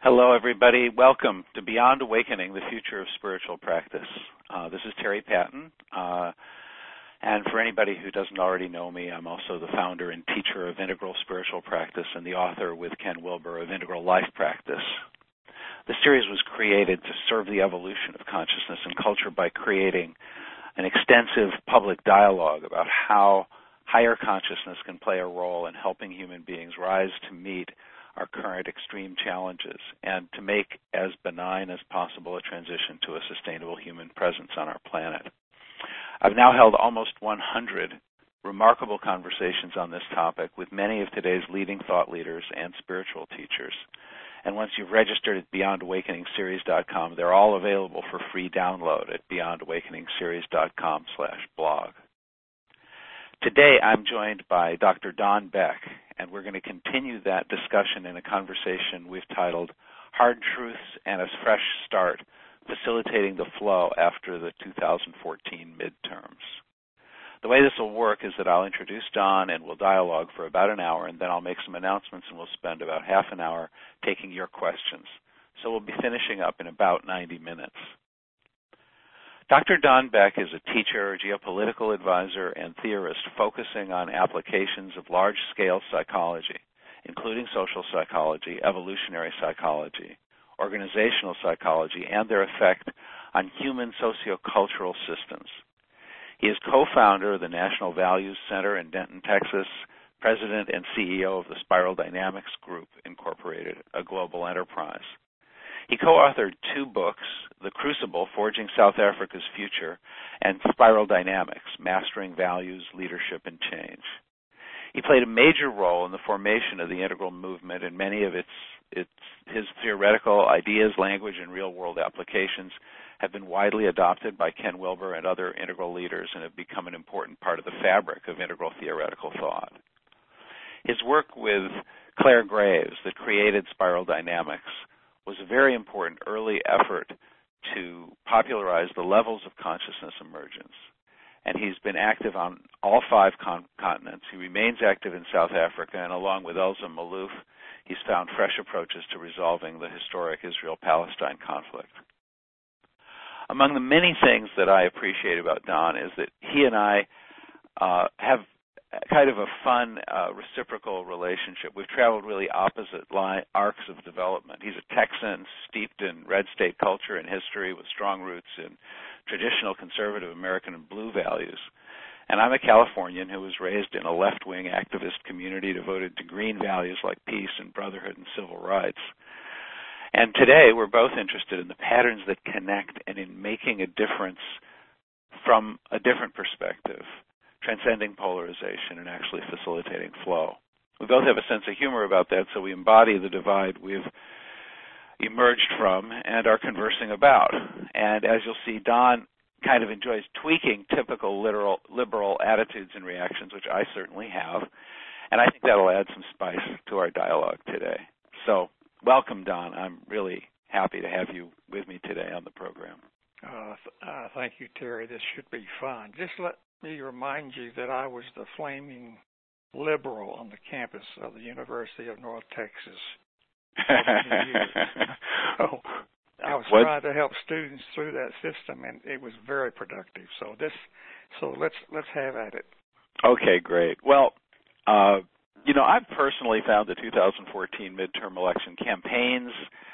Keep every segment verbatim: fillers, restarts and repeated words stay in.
Hello, everybody. Welcome to Beyond Awakening, the Future of Spiritual Practice. Uh, this is Terry Patton, uh, and for anybody who doesn't already know me, I'm also the founder and teacher of Integral Spiritual Practice and the author with Ken Wilber of Integral Life Practice. The series was created to serve the evolution of consciousness and culture by creating an extensive public dialogue about how higher consciousness can play a role in helping human beings rise to meet our current extreme challenges and to make as benign as possible a transition to a sustainable human presence on our planet. I've now held almost one hundred remarkable conversations on this topic with many of today's leading thought leaders and spiritual teachers. And once you've registered at beyond awakening series dot com, they're all available for free download at beyond awakening series dot com slash blog. Today, I'm joined by Doctor Don Beck, and we're going to continue that discussion in a conversation we've titled Hard Truths and a Fresh Start, Facilitating the Flow After the two thousand fourteen Midterms. The way this will work is that I'll introduce Don and we'll dialogue for about an hour, and then I'll make some announcements and we'll spend about half an hour taking your questions. So we'll be finishing up in about ninety minutes. Doctor Don Beck is a teacher, geopolitical advisor, and theorist focusing on applications of large-scale psychology, including social psychology, evolutionary psychology, organizational psychology, and their effect on human sociocultural systems. He is co-founder of the National Values Center in Denton, Texas, president and C E O of the Spiral Dynamics Group, Incorporated, a global enterprise. He co-authored two books, The Crucible, Forging South Africa's Future, and Spiral Dynamics, Mastering Values, Leadership, and Change. He played a major role in the formation of the Integral movement, and many of its, its his theoretical ideas, language, and real-world applications have been widely adopted by Ken Wilber and other Integral leaders and have become an important part of the fabric of Integral theoretical thought. His work with Claire Graves, that created Spiral Dynamics, was a very important early effort to popularize the levels of consciousness emergence. And he's been active on all five con- continents. He remains active in South Africa, and along with Elza Malouf, he's found fresh approaches to resolving the historic Israel-Palestine conflict. Among the many things that I appreciate about Don is that he and I uh, have kind of a fun uh, reciprocal relationship. We've traveled really opposite line, arcs of development. He's a Texan steeped in red state culture and history with strong roots in traditional conservative American and blue values. And I'm a Californian who was raised in a left-wing activist community devoted to green values like peace and brotherhood and civil rights. And today we're both interested in the patterns that connect and in making a difference from a different perspective, transcending polarization and actually facilitating flow. We both have a sense of humor about that, so we embody the divide we've emerged from and are conversing about. And as you'll see, Don kind of enjoys tweaking typical literal, liberal attitudes and reactions, which I certainly have, and I think that'll add some spice to our dialogue today. So welcome, Don. I'm really happy to have you with me today on the program. Uh, th- uh, thank you, Terry. This should be fun. Just let me remind you that I was the flaming liberal on the campus of the University of North Texas for many years. So I was what? trying to help students through that system, and it was very productive. So this, so let's let's have at it. Okay, great. Well, uh, you know, I've personally found the two thousand fourteen midterm election campaigns,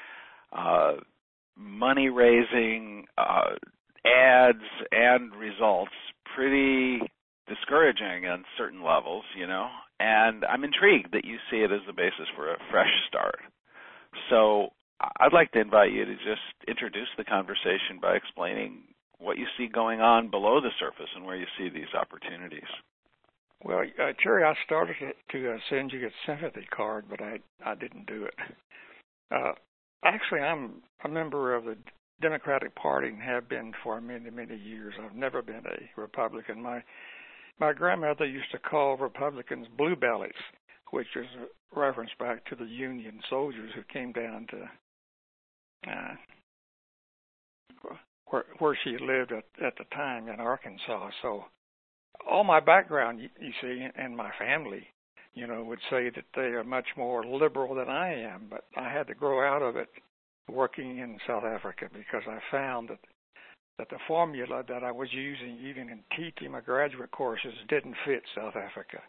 uh, money raising, uh, ads, and results pretty discouraging on certain levels, you know, and I'm intrigued that you see it as the basis for a fresh start. So I'd like to invite you to just introduce the conversation by explaining what you see going on below the surface and where you see these opportunities. Well, uh, Terry, I started to uh, send you a sympathy card, but I, I didn't do it. Uh, actually, I'm a member of the Democratic Party and have been for many, many years. I've never been a Republican. My my grandmother used to call Republicans blue bellies, which is a reference back to the Union soldiers who came down to uh, where, where she lived at, at the time in Arkansas. So all my background, you, you see, and my family you know, would say that they are much more liberal than I am, but I had to grow out of it working in South Africa because I found that that the formula that I was using even in teaching my graduate courses didn't fit South Africa.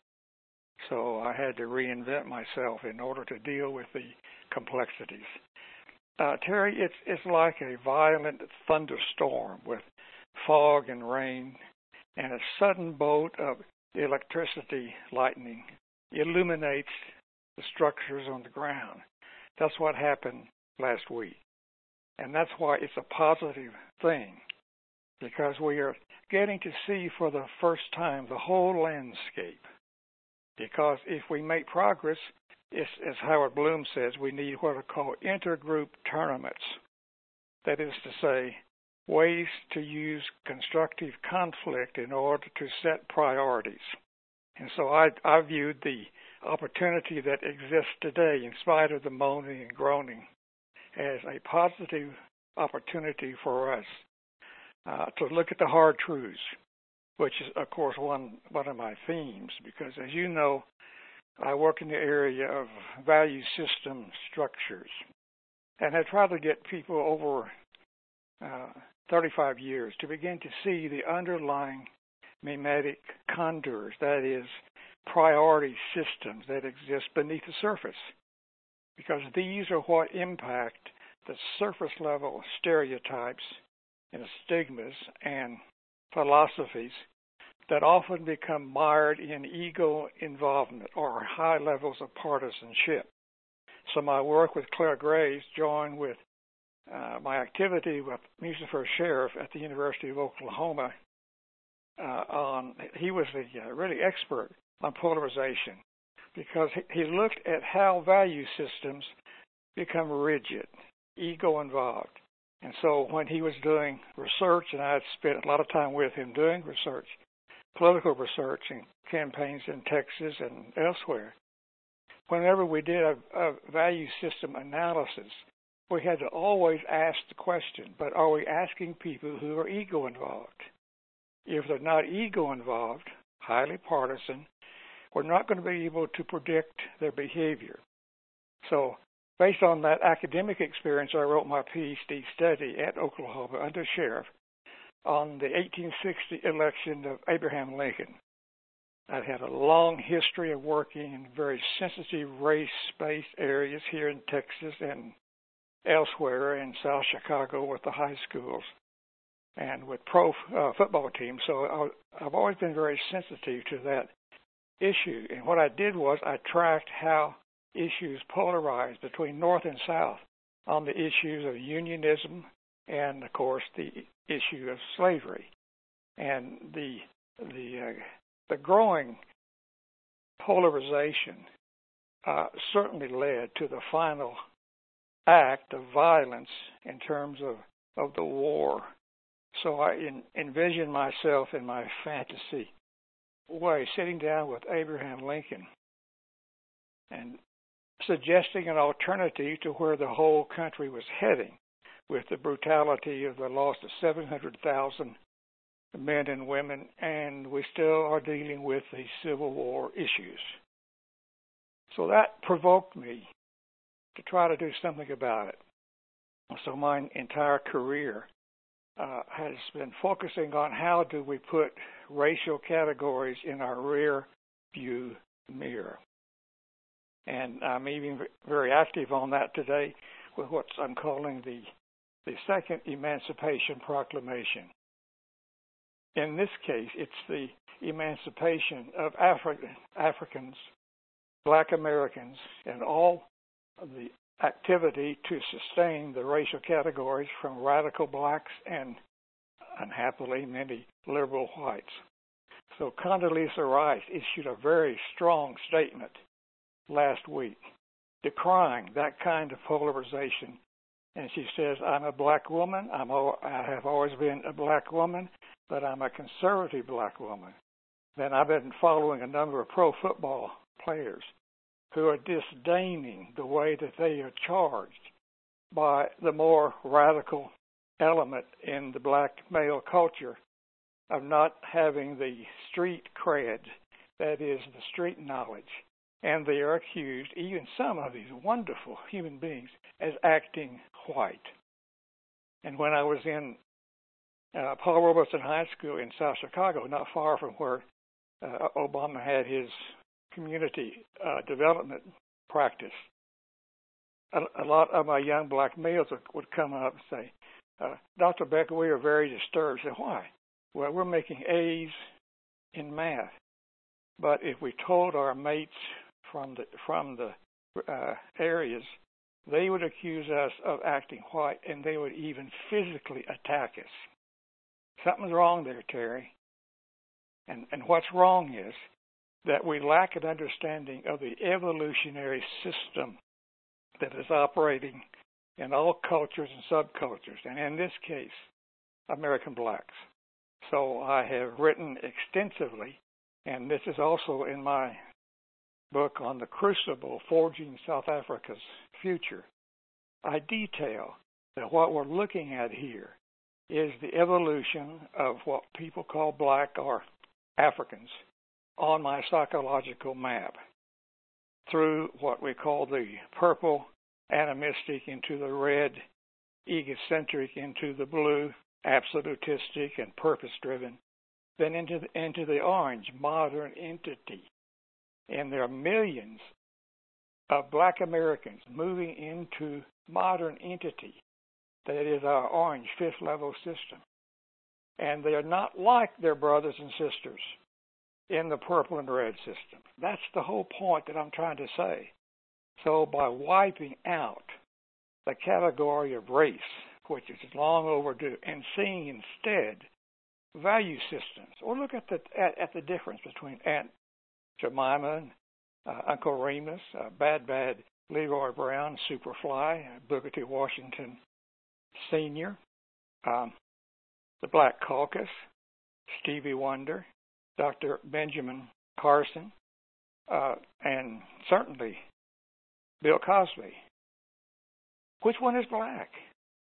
So I had to reinvent myself in order to deal with the complexities. Uh, Terry, it's it's like a violent thunderstorm with fog and rain, and a sudden bolt of electricity lightning illuminates the structures on the ground. That's what happened last week. And that's why it's a positive thing, because we are getting to see for the first time the whole landscape. Because if we make progress, it's, as Howard Bloom says, we need what are called intergroup tournaments. That is to say, ways to use constructive conflict in order to set priorities. And so I, I viewed the opportunity that exists today, in spite of the moaning and groaning, as a positive opportunity for us uh, to look at the hard truths, which is, of course, one, one of my themes, because as you know, I work in the area of value system structures, and I try to get people over uh, thirty-five years to begin to see the underlying mimetic contours, that is, priority systems that exist beneath the surface, because these are what impact the surface level stereotypes and stigmas and philosophies that often become mired in ego involvement or high levels of partisanship. So my work with Claire Graves, joined with uh, my activity with Muzafer Sherif at the University of Oklahoma, uh, on he was a uh, really expert on polarization, because he, he looked at how value systems become rigid, ego involved. And so when he was doing research, and I had spent a lot of time with him doing research, political research and campaigns in Texas and elsewhere, whenever we did a, a value system analysis, we had to always ask the question, but are we asking people who are ego involved? If they're not ego involved, highly partisan, we're not going to be able to predict their behavior. So based on that academic experience, I wrote my PhD study at Oklahoma under Sherif on the eighteen sixty election of Abraham Lincoln. I've had a long history of working in very sensitive race-based areas here in Texas and elsewhere in South Chicago with the high schools and with pro uh, football teams. So I, I've always been very sensitive to that issue. And what I did was I tracked how issues polarized between North and South on the issues of unionism and, of course, the issue of slavery. And the the uh, the growing polarization uh, certainly led to the final act of violence in terms of, of the war. So I in, envision myself in my fantasy way sitting down with Abraham Lincoln and suggesting an alternative to where the whole country was heading, with the brutality of the loss of seven hundred thousand men and women, and we still are dealing with the Civil War issues. So that provoked me to try to do something about it. So my entire career uh, has been focusing on how do we put racial categories in our rear view mirror. And I'm even very active on that today with what I'm calling the, the Second Emancipation Proclamation. In this case, it's the emancipation of Afri- Africans, Black Americans, and all of the activity to sustain the racial categories from radical blacks and, unhappily, many liberal whites. So Condoleezza Rice issued a very strong statement last week decrying that kind of polarization. And she says, I'm a black woman. I'm a, I have always been a black woman, but I'm a conservative black woman. Then I've been following a number of pro football players who are disdaining the way that they are charged by the more radical element in the black male culture of not having the street cred, that is, the street knowledge, and they are accused, even some of these wonderful human beings, as acting white. And when I was in uh, Paul Robeson High School in South Chicago, not far from where uh, Obama had his community uh, development practice, a, a lot of my young black males would, would come up and say, uh, Doctor Becker, we are very disturbed. I said, why? Well, we're making A's in math. But if we told our mates from the from the uh, areas, they would accuse us of acting white, and they would even physically attack us. Something's wrong there, Terry. And and what's wrong is that we lack an understanding of the evolutionary system that is operating in all cultures and subcultures, and in this case, American blacks. So I have written extensively, and this is also in my book on the Crucible, Forging South Africa's Future. I detail that what we're looking at here is the evolution of what people call black or Africans on my psychological map through what we call the purple animistic into the red egocentric into the blue absolutistic and purpose-driven, then into the, into the orange modern entity. And there are millions of black Americans moving into modern entity that is our orange fifth level system. And they are not like their brothers and sisters in the purple and red system. That's the whole point that I'm trying to say. So by wiping out the category of race, which is long overdue, and seeing instead value systems, or look at the at, at the difference between Aunt Jemima and uh, Uncle Remus, uh, Bad Bad Leroy Brown, Superfly, Booker T. Washington Senior, um, the Black Caucus, Stevie Wonder, Doctor Benjamin Carson, uh, and certainly Bill Cosby. Which one is black?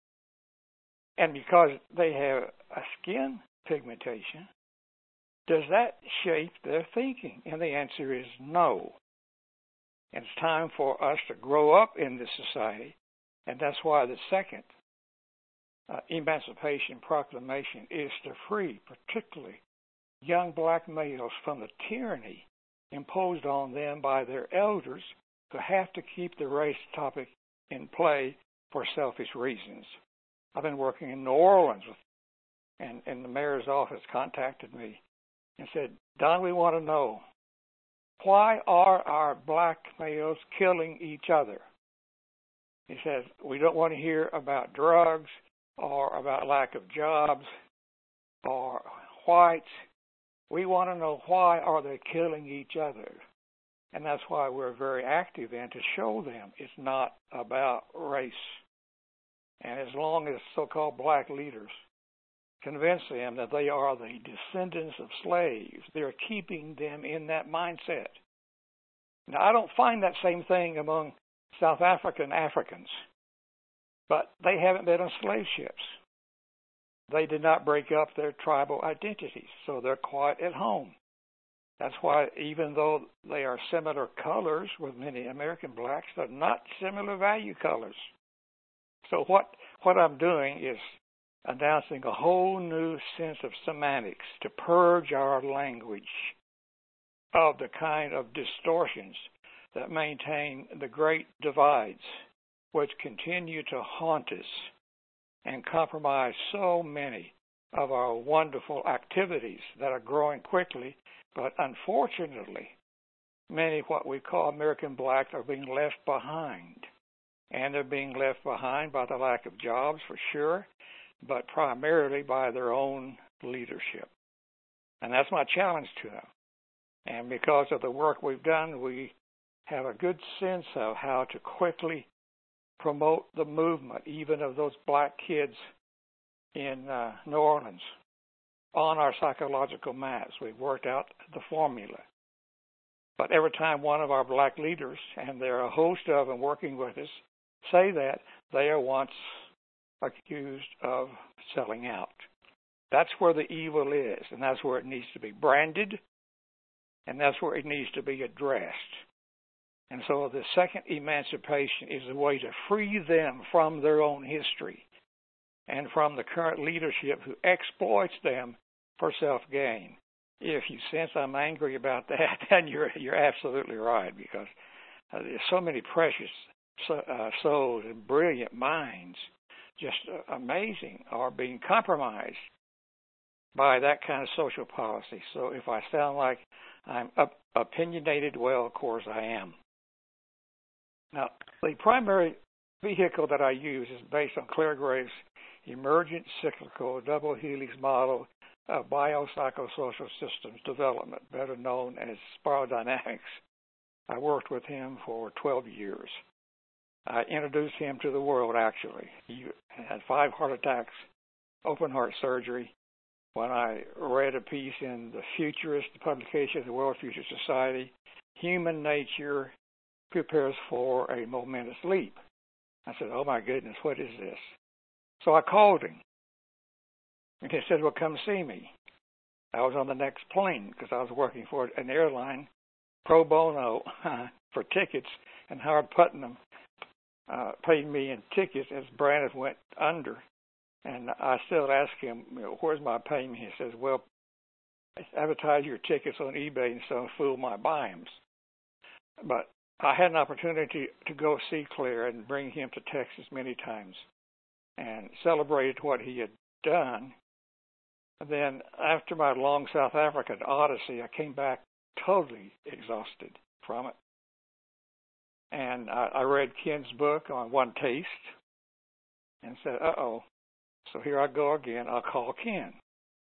And because they have a skin pigmentation, does that shape their thinking? And the answer is no. And it's time for us to grow up in this society, and that's why the second uh, Emancipation Proclamation is to free particularly young black males from the tyranny imposed on them by their elders who have to keep the race topic in play for selfish reasons. I've been working in New Orleans, with, and, and the mayor's office contacted me and said, Don, we want to know, why are our black males killing each other? He says, we don't want to hear about drugs or about lack of jobs or whites. We want to know, why are they killing each other? And that's why we're very active in to show them it's not about race. And as long as so-called black leaders convince them that they are the descendants of slaves, they're keeping them in that mindset. Now, I don't find that same thing among South African Africans, but they haven't been on slave ships. They did not break up their tribal identities, so they're quite at home. That's why even though they are similar colors with many American blacks, they're not similar value colors. So what, what I'm doing is announcing a whole new sense of semantics to purge our language of the kind of distortions that maintain the great divides which continue to haunt us and compromise so many of our wonderful activities that are growing quickly. But unfortunately, many what we call American blacks are being left behind. And they're being left behind by the lack of jobs, for sure, but primarily by their own leadership. And that's my challenge to them. And because of the work we've done, we have a good sense of how to quickly promote the movement, even of those black kids in uh, New Orleans, on our psychological maps. We've worked out the formula. But every time one of our black leaders, and there are a host of them working with us, say that, they are once accused of selling out. That's where the evil is, and that's where it needs to be branded, and that's where it needs to be addressed. And so the second emancipation is a way to free them from their own history and from the current leadership who exploits them for self-gain. If you sense I'm angry about that, then you're you're absolutely right, because uh, there's so many precious so, uh, souls and brilliant minds, just uh, amazing, are being compromised by that kind of social policy. So if I sound like I'm up, opinionated, well, of course I am. Now, the primary vehicle that I use is based on Clare Graves' emergent cyclical double helix model of biopsychosocial systems development, better known as spiral dynamics. I worked with him for twelve years. I introduced him to the world, actually. He had five heart attacks, open heart surgery. When I read a piece in the Futurist publication of the World Future Society, Human Nature Prepares for a Momentous Leap. I said, oh my goodness, what is this? So I called him. And he said, well, come see me. I was on the next plane because I was working for an airline pro bono for tickets, and Howard Putnam uh, paid me in tickets as Braniff went under. And I still ask him, you know, where's my payment? He says, well, advertise your tickets on eBay and some fool might buy them. But I had an opportunity to go see Clare and bring him to Texas many times and celebrated what he had done. Then after my long South African odyssey, I came back totally exhausted from it. And I, I read Ken's book on One Taste and said, uh-oh. So here I go again. I'll call Ken.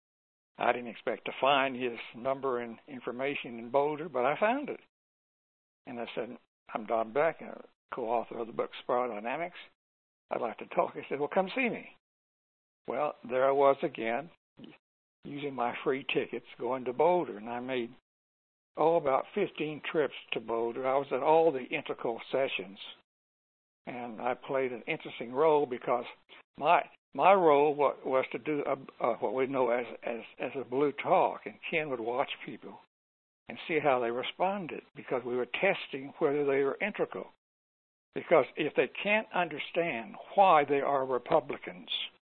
I didn't expect to find his number and information in Boulder, but I found it. And I said, I'm Don Beck, a co-author of the book Spiral Dynamics. I'd like to talk. He said, well, come see me. Well, there I was again, using my free tickets, going to Boulder. And I made, oh, about fifteen trips to Boulder. I was at all the integral sessions. And I played an interesting role because my my role was to do a, a, what we know as, as, as a blue talk. And Ken would watch people and see how they responded, because we were testing whether they were integral. Because if they can't understand why they are Republicans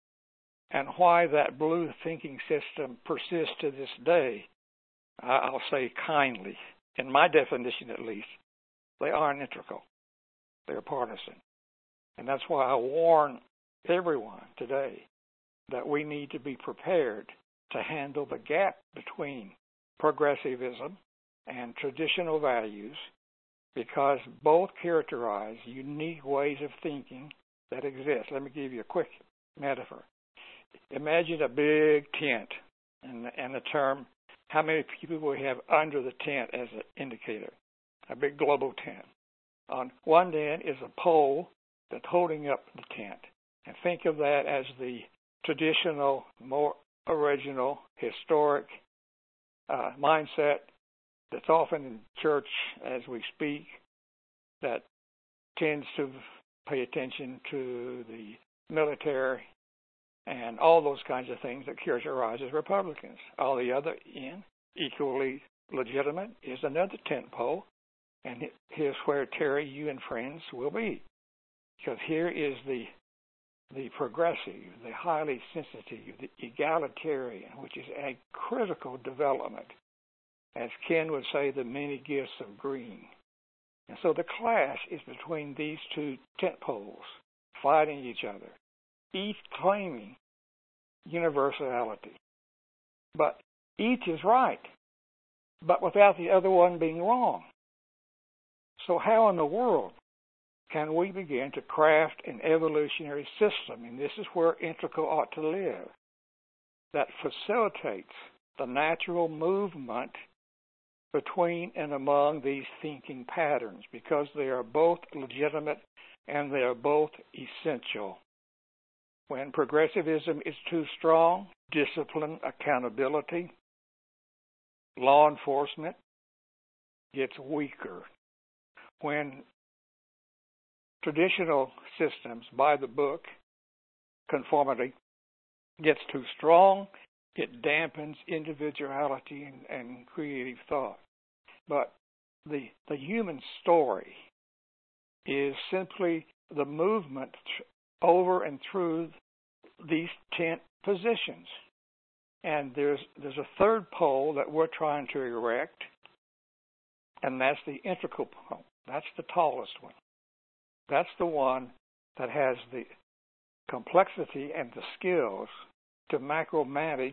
and why that blue thinking system persists to this day, I'll say kindly, in my definition at least, they aren't integral. They're partisan. And that's why I warn everyone today that we need to be prepared to handle the gap between progressivism and traditional values, because both characterize unique ways of thinking that exist. Let me give you a quick metaphor. Imagine a big tent, and, and the term, how many people we have under the tent as an indicator, a big global tent. On one end is a pole that's holding up the tent. And think of that as the traditional, more original, historic uh, mindset that's often in church as we speak, that tends to pay attention to the military and all those kinds of things that characterize Republicans. On the other end, equally legitimate, is another tent pole, and here's where, Terry, you and friends will be. Because here is the the progressive, the highly sensitive, the egalitarian, which is a critical development. As Ken would say, the many gifts of green. And so the clash is between these two tent poles, fighting each other, each claiming universality. But each is right, but without the other one being wrong. So how in the world can we begin to craft an evolutionary system, and this is where integral ought to live, that facilitates the natural movement between and among these thinking patterns, because they are both legitimate and they are both essential. When progressivism is too strong, discipline, accountability, law enforcement gets weaker. When traditional systems, by the book, conformity, gets too strong, it dampens individuality and, and creative thought. But the the human story is simply the movement over and through these tent positions. And there's there's a third pole that we're trying to erect, and that's the integral pole. That's the tallest one. That's the one that has the complexity and the skills to macro-manage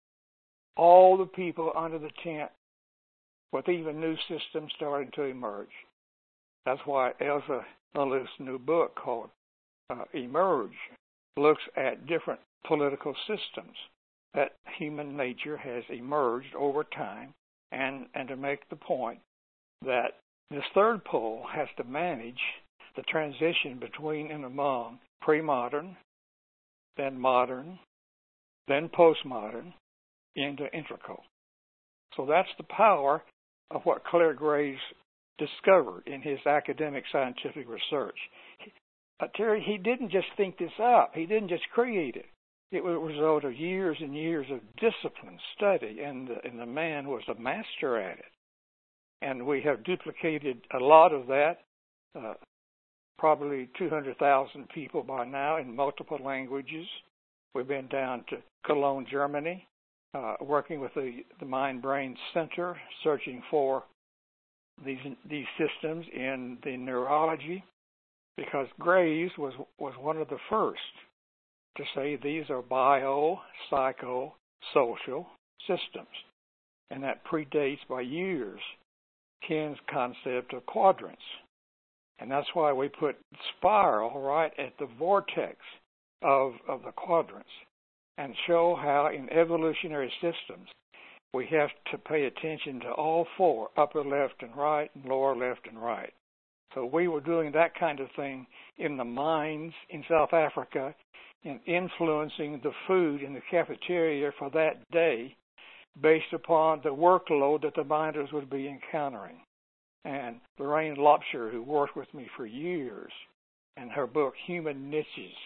all the people under the tent, with even new systems starting to emerge. That's why Elza Maalouf's new book called uh, Emerge looks at different political systems that human nature has emerged over time, and, and to make the point that this third pole has to manage the transition between and among pre-modern, then modern, then postmodern, into integral. So that's the power of what Clare Graves discovered in his academic scientific research. He, uh, Terry, he didn't just think this up. He didn't just create it. It was a result of years and years of discipline, study, and the, and the man was a master at it. And we have duplicated a lot of that, uh, probably two hundred thousand people by now in multiple languages. We've been down to Cologne, Germany, uh, working with the, the Mind Brain Center, searching for these these systems in the neurology, because Graves was, was one of the first to say these are bio, psycho, social systems. And that predates by years Ken's concept of quadrants. And that's why we put spiral right at the vortex of, of the quadrants, and show how in evolutionary systems we have to pay attention to all four, upper left and right, and lower left and right. So we were doing that kind of thing in the mines in South Africa, and influencing the food in the cafeteria for that day based upon the workload that the miners would be encountering. And Lorraine Lopsher, who worked with me for years, and her book, Human Niches,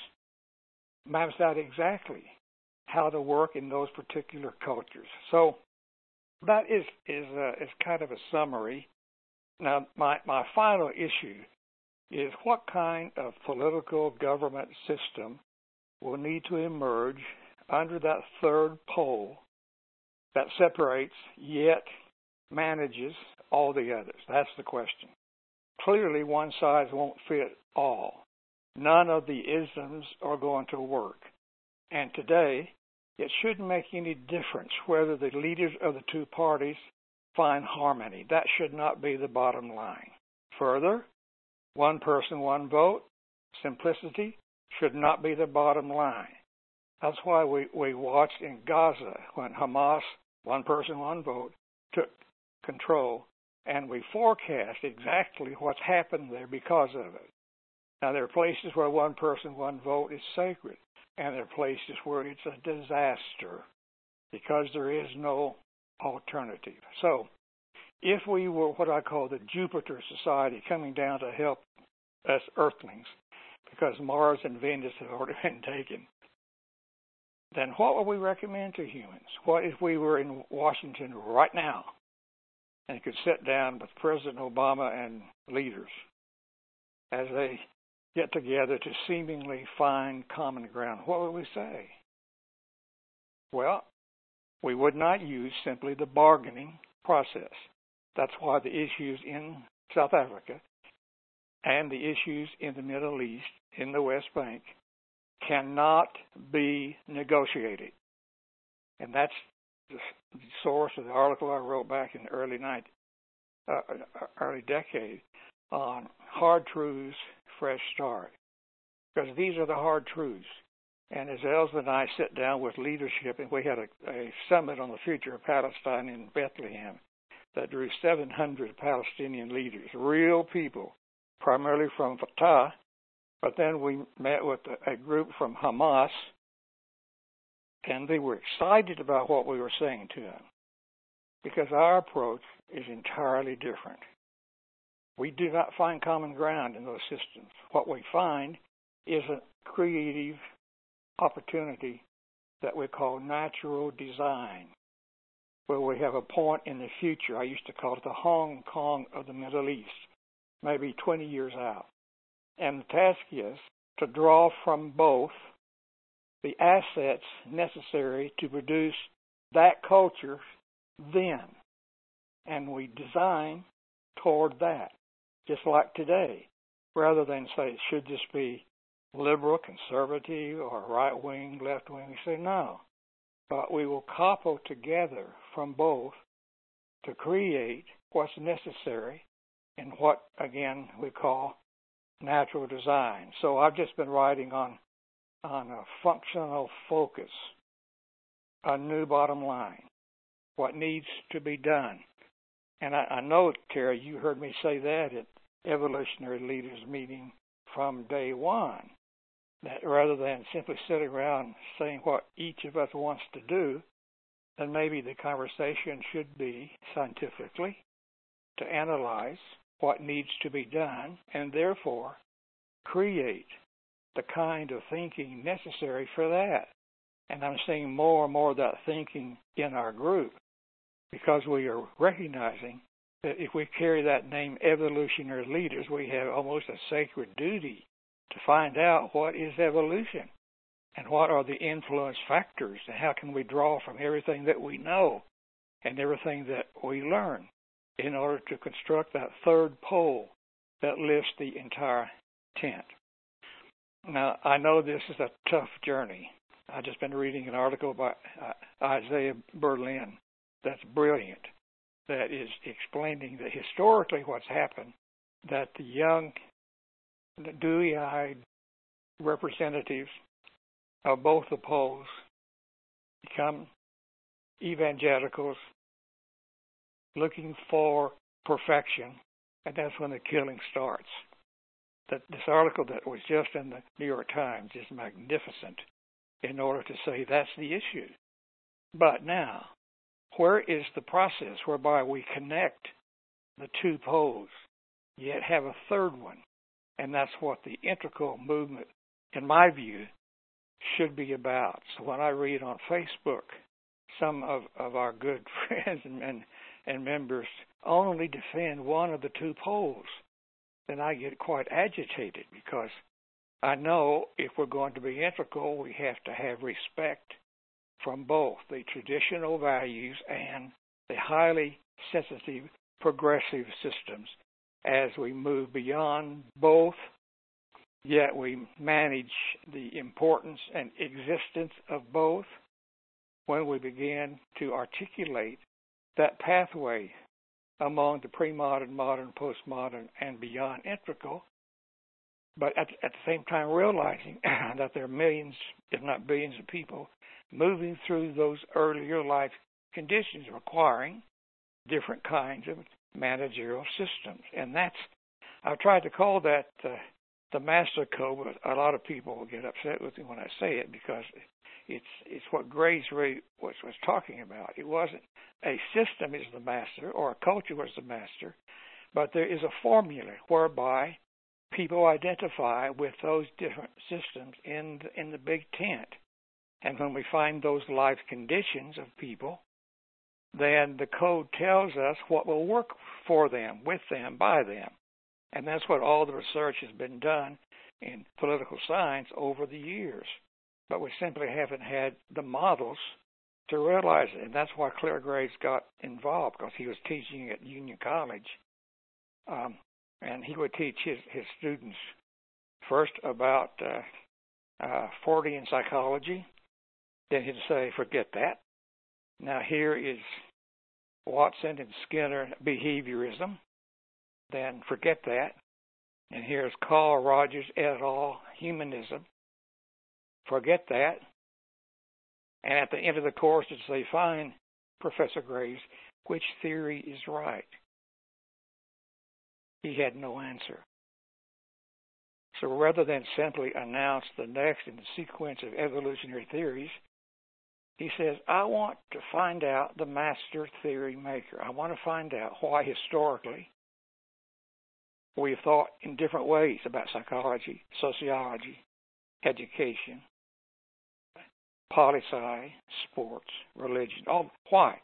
maps out exactly how to work in those particular cultures. So that is is, uh, is kind of a summary. Now, my, my final issue is what kind of political government system will need to emerge under that third pole that separates yet manages all the others. That's the question. Clearly, one size won't fit all. None of the isms are going to work. And today, it shouldn't make any difference whether the leaders of the two parties find harmony. That should not be the bottom line. Further, one person, one vote, simplicity, should not be the bottom line. That's why we, we watched in Gaza when Hamas, one person, one vote, took control, and we forecast exactly what's happened there because of it. Now, there are places where one person, one vote is sacred, and there are places where it's a disaster because there is no alternative. So, if we were what I call the Jupiter Society coming down to help us Earthlings, because Mars and Venus have already been taken, then what would we recommend to humans? What if we were in Washington right now and could sit down with President Obama and leaders as they get together to seemingly find common ground? What would we say? Well, we would not use simply the bargaining process. That's why the issues in South Africa and the issues in the Middle East, in the West Bank, cannot be negotiated. And that's the source of the article I wrote back in the early night, uh, early decade on hard truths, fresh start. Because these are the hard truths. And as Elza and I sit down with leadership, and we had a, a summit on the future of Palestine in Bethlehem that drew seven hundred Palestinian leaders, real people, primarily from Fatah, but then we met with a, a group from Hamas, and they were excited about what we were saying to them, because our approach is entirely different. We do not find common ground in those systems. What we find is a creative opportunity that we call natural design. where we have a point in the future. I used to call it the Hong Kong of the Middle East, maybe twenty years out. And the task is to draw from both the assets necessary to produce that culture then. And we design toward that, just like today, rather than say, should this be liberal, conservative, or right-wing, left-wing? We say no. But we will couple together from both to create what's necessary in what, again, we call natural design. So I've just been writing on, on a functional focus, a new bottom line, what needs to be done. And I, I know, Terry, you heard me say that at Evolutionary Leaders Meeting from day one, that rather than simply sitting around saying what each of us wants to do, then maybe the conversation should be scientifically to analyze what needs to be done and therefore create the kind of thinking necessary for that. And I'm seeing more and more of that thinking in our group because we are recognizing that if we carry that name evolutionary leaders, we have almost a sacred duty to find out what is evolution and what are the influence factors and how can we draw from everything that we know and everything that we learn in order to construct that third pole that lifts the entire tent. Now, I know this is a tough journey. I've just been reading an article by uh, Isaiah Berlin that's brilliant, that is explaining that historically what's happened, that the young, the dewy-eyed representatives of both the poles become evangelicals looking for perfection, and that's when the killing starts. That this article that was just in the New York Times is magnificent in order to say that's the issue. But now, where is the process whereby we connect the two poles, yet have a third one? And that's what the integral movement, in my view, should be about. So when I read on Facebook some of, of our good friends and, and, and members only defend one of the two poles, then I get quite agitated because I know if we're going to be integral, we have to have respect from both the traditional values and the highly sensitive progressive systems as we move beyond both, yet we manage the importance and existence of both when we begin to articulate that pathway among the pre-modern, modern, postmodern, and beyond integral, but at, at the same time realizing that there are millions, if not billions of people moving through those earlier life conditions requiring different kinds of managerial systems. And that's, I've tried to call that uh, the master code, but a lot of people will get upset with me when I say it because it's it's what Grace really was, was talking about. It wasn't a system is the master or a culture was the master, but there is a formula whereby people identify with those different systems in the, in the big tent. And when we find those life conditions of people, then the code tells us what will work for them, with them, by them. And that's what all the research has been done in political science over the years. But we simply haven't had the models to realize it. And that's why Claire Graves got involved, because he was teaching at Union College. Um, and he would teach his, his students first about uh, uh, Fortean psychology. Then he'd say, forget that. Now here is Watson and Skinner behaviorism. Then forget that. And here's Carl Rogers et al. Humanism. Forget that. And at the end of the course, it'd say, fine, Professor Graves, which theory is right? He had no answer. So rather than simply announce the next in the sequence of evolutionary theories, he says, I want to find out the master theory maker. I want to find out why historically we've thought in different ways about psychology, sociology, education, poli-sci, sports, religion. All, why?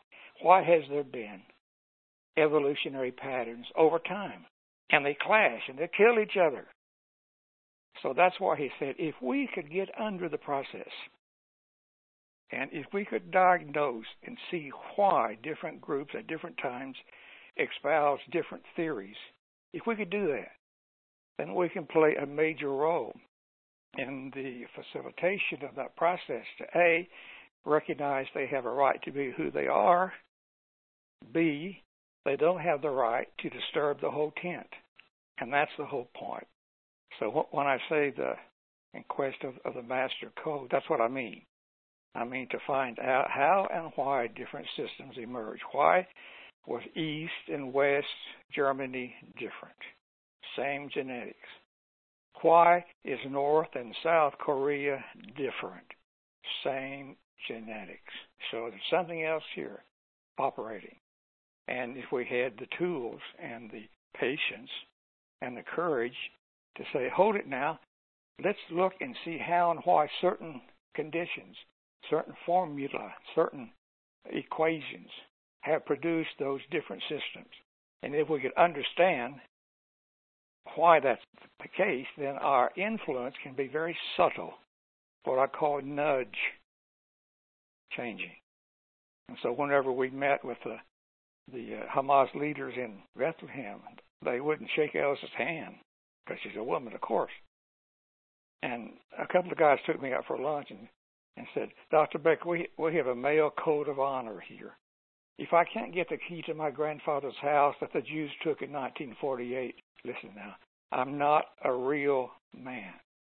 why has there been evolutionary patterns over time? And they clash and they kill each other. So that's why he said, if we could get under the process, and if we could diagnose and see why different groups at different times espouse different theories, if we could do that, then we can play a major role in the facilitation of that process to A, recognize they have a right to be who they are, B, they don't have the right to disturb the whole tent. And that's the whole point. So when I say the in quest of, of the master code, that's what I mean. I mean to find out how and why different systems emerge. Why was East and West Germany different? Same genetics. Why is North and South Korea different? Same genetics. So there's something else here operating. And if we had the tools and the patience and the courage to say, hold it now, let's look and see how and why certain conditions, certain formula, certain equations have produced those different systems. And if we could understand why that's the case, then our influence can be very subtle, what I call nudge changing. And so whenever we met with the, the uh, Hamas leaders in Bethlehem, they wouldn't shake Elsa's hand because she's a woman, of course. And a couple of guys took me out for lunch and, and said, Doctor Beck, we, we have a male code of honor here. If I can't get the key to my grandfather's house that the Jews took in nineteen forty-eight, listen now, I'm not a real man.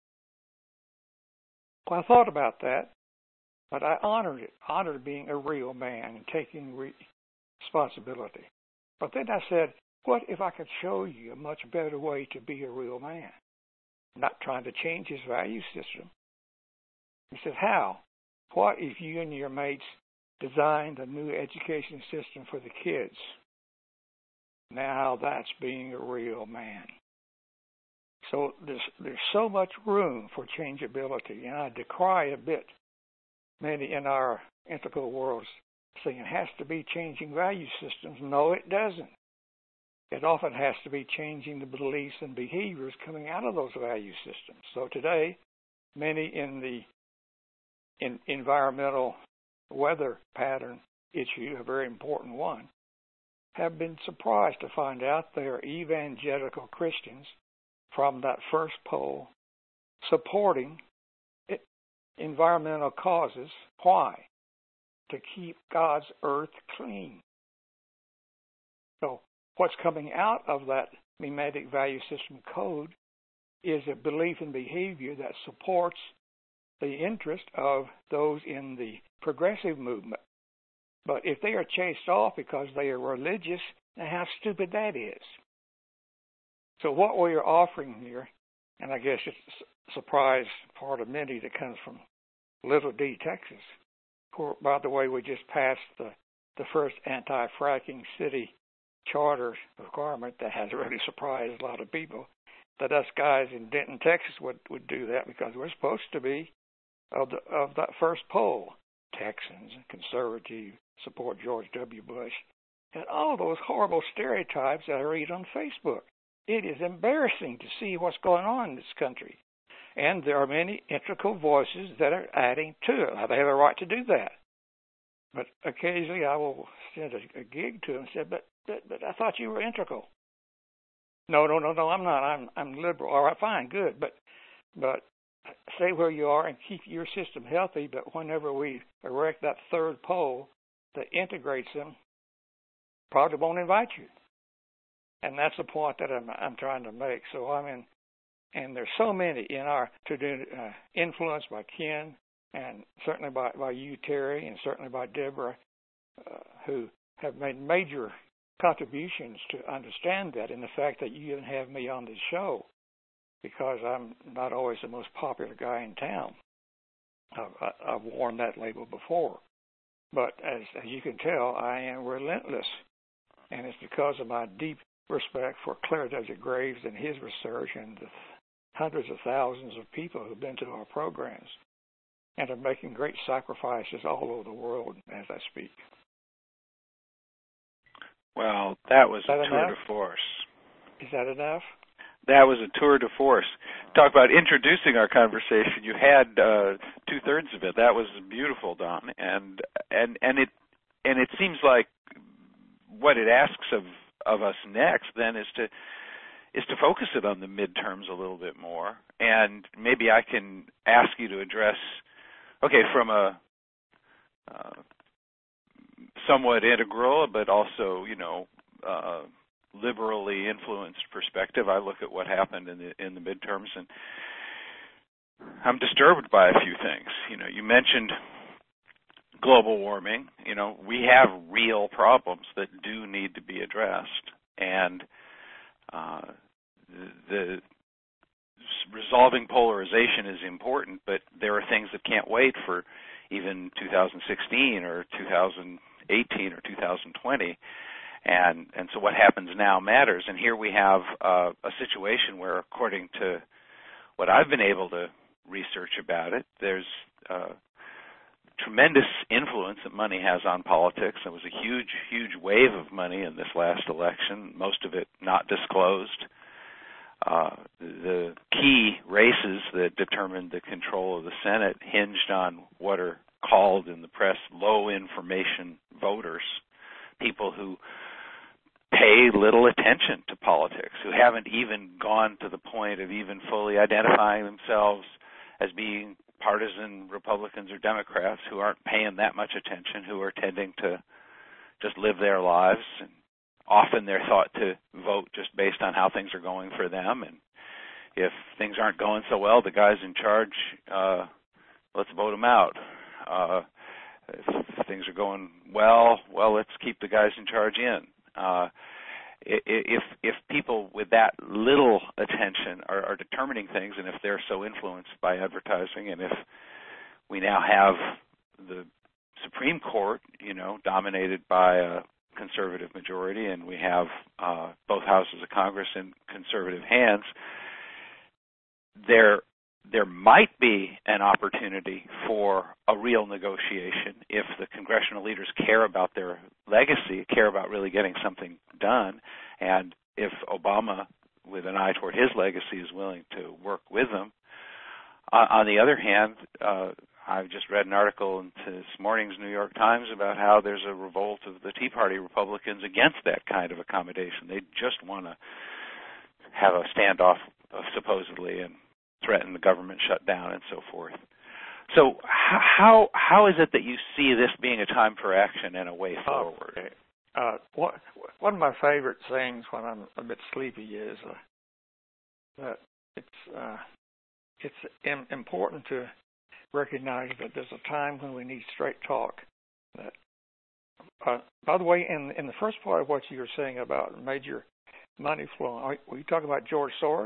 Well, I thought about that, but I honored it, honored being a real man and taking re- responsibility. But then I said, what if I could show you a much better way to be a real man? I'm not trying to change his value system. He said, how? What if you and your mates designed a new education system for the kids? Now that's being a real man. So there's, there's so much room for changeability, and I decry a bit many in our integral worlds saying it has to be changing value systems. No, it doesn't. It often has to be changing the beliefs and behaviors coming out of those value systems. So today, many in the in environmental weather pattern issue, a very important one, have been surprised to find out they are evangelical Christians from that first poll supporting it, environmental causes. Why? To keep God's earth clean. So what's coming out of that mimetic value system code is a belief and behavior that supports the interest of those in the progressive movement. But if they are chased off because they are religious, now how stupid that is. So what we are offering here, and I guess it's a surprise part of many that comes from Little D, Texas. For, by the way, we just passed the, the first anti-fracking city charter requirement that has really surprised a lot of people, that us guys in Denton, Texas would, would do that because we're supposed to be of the of that first poll. Texans and conservative support George W. Bush, and all those horrible stereotypes that I read on Facebook. It is embarrassing to see what's going on in this country. And there are many integral voices that are adding to it. Now, they have a right to do that. But occasionally I will send a, a gig to them and say, but, but but I thought you were integral. No, no, no, no, I'm not. I'm I'm liberal. All right, fine, good. But but stay where you are and keep your system healthy. But whenever we erect that third pole that integrates them, probably won't invite you. And that's the point that I'm I'm trying to make. So I mean, and there's so many in our to do uh, influenced by Ken and certainly by by you, Terry, and certainly by Deborah, uh, who have made major contributions to understand that, and the fact that you even have me on this show, because I'm not always the most popular guy in town. I've, I've worn that label before, but as, as you can tell, I am relentless, and it's because of my deep respect for Claire Desert Graves and his research and the hundreds of thousands of people who've been to our programs and are making great sacrifices all over the world as I speak. Well, that was Is that a tour enough? de force. Is that enough? That was a tour de force. Talk about introducing our conversation. You had uh, two thirds of it. That was beautiful, Don, and and and it and it seems like what it asks of of us next then is to is to focus it on the midterms a little bit more, and maybe I can ask you to address, okay, from a uh, somewhat integral, but also, you know, uh, liberally influenced perspective. I look at what happened in the in the midterms, and I'm disturbed by a few things. You know, you mentioned global warming. You know, we have real problems that do need to be addressed, and uh, the, the resolving polarization is important, but there are things that can't wait for even two thousand sixteen or two thousand eighteen or two thousand twenty. And and so what happens now matters. And here we have uh, a situation where, according to what I've been able to research about it, there's uh, tremendous influence that money has on politics. There was a huge, huge wave of money in this last election, most of it not disclosed. Uh, the key races that determined the control of the Senate hinged on what are called in the press low information voters, people who pay little attention to politics, who haven't even gone to the point of even fully identifying themselves as being partisan Republicans or Democrats, who aren't paying that much attention, who are tending to just live their lives. And often they're thought to vote just based on how things are going for them. And if things aren't going so well, the guys in charge, uh, let's vote them out. Uh, if things are going well, well, let's keep the guys in charge in. Uh, if if people with that little attention are, are determining things, and if they're so influenced by advertising, and if we now have the Supreme Court, you know, dominated by a conservative majority, and we have uh, both houses of Congress in conservative hands, there there might be an opportunity for a real negotiation if the congressional leaders care about their legacy, care about really getting something done, and if Obama, with an eye toward his legacy, is willing to work with them. Uh, on the other hand, uh, I've just read an article in this morning's New York Times about how there's a revolt of the Tea Party Republicans against that kind of accommodation. They just want to have a standoff, uh, supposedly, and threaten the government shutdown and so forth. So how how is it that you see this being a time for action and a way forward? Okay. Uh, one, one of my favorite things when I'm a bit sleepy is uh, that it's uh, it's im- important to recognize that there's a time when we need straight talk. That, uh, by the way, in in the first part of what you were saying about major money flow, were you talking about George Soros?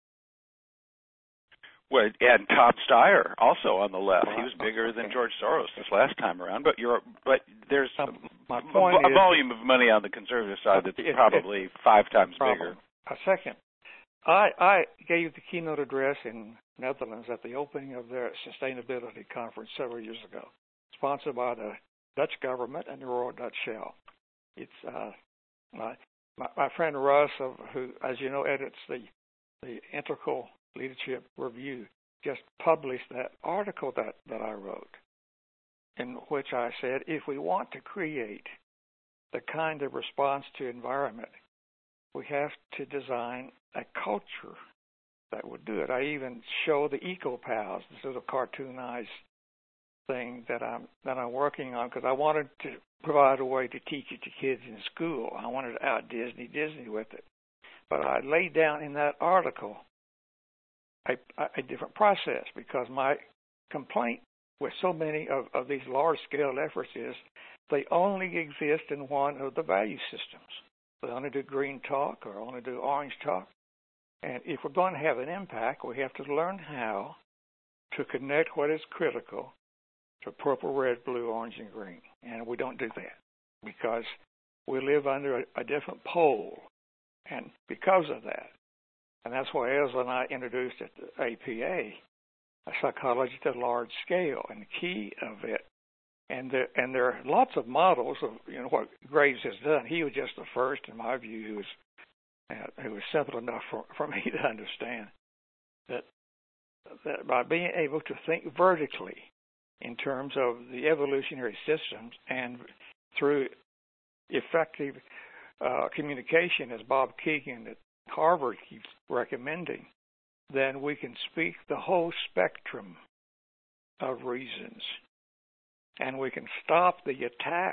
Well, and Todd Steyer also on the left. He was bigger okay. than George Soros this last time around. But you're, but there's um, my a, point a, a is, volume of money on the conservative side that's it, probably it, five times problem. bigger. A second, I I gave the keynote address in Netherlands at the opening of their sustainability conference several years ago, sponsored by the Dutch government and the Royal Dutch Shell. It's uh, my, my my friend Russ, of, who, as you know, edits the the Integral Leadership Review, just published that article that, that I wrote, in which I said, if we want to create the kind of response to environment, we have to design a culture that would do it. I even show the eco-pals, this little cartoonized thing that I'm that I'm working on, because I wanted to provide a way to teach it to kids in school. I wanted to out Disney Disney with it. But I laid down in that article a, a different process, because my complaint with so many of, of these large-scale efforts is they only exist in one of the value systems. They only do green talk or only do orange talk. And if we're going to have an impact, we have to learn how to connect what is critical to purple, red, blue, orange, and green. And we don't do that because we live under a, a different pole. And because of that, and that's why Ezra and I introduced at the A P A a psychology at a large scale. And the key of it And there, and there are lots of models of you know what Graves has done. He was just the first, in my view, who was uh, who was simple enough for, for me to understand that that by being able to think vertically in terms of the evolutionary systems and through effective uh, communication, as Bob Keegan at Harvard keeps recommending, then we can speak the whole spectrum of reasons. And we can stop the attack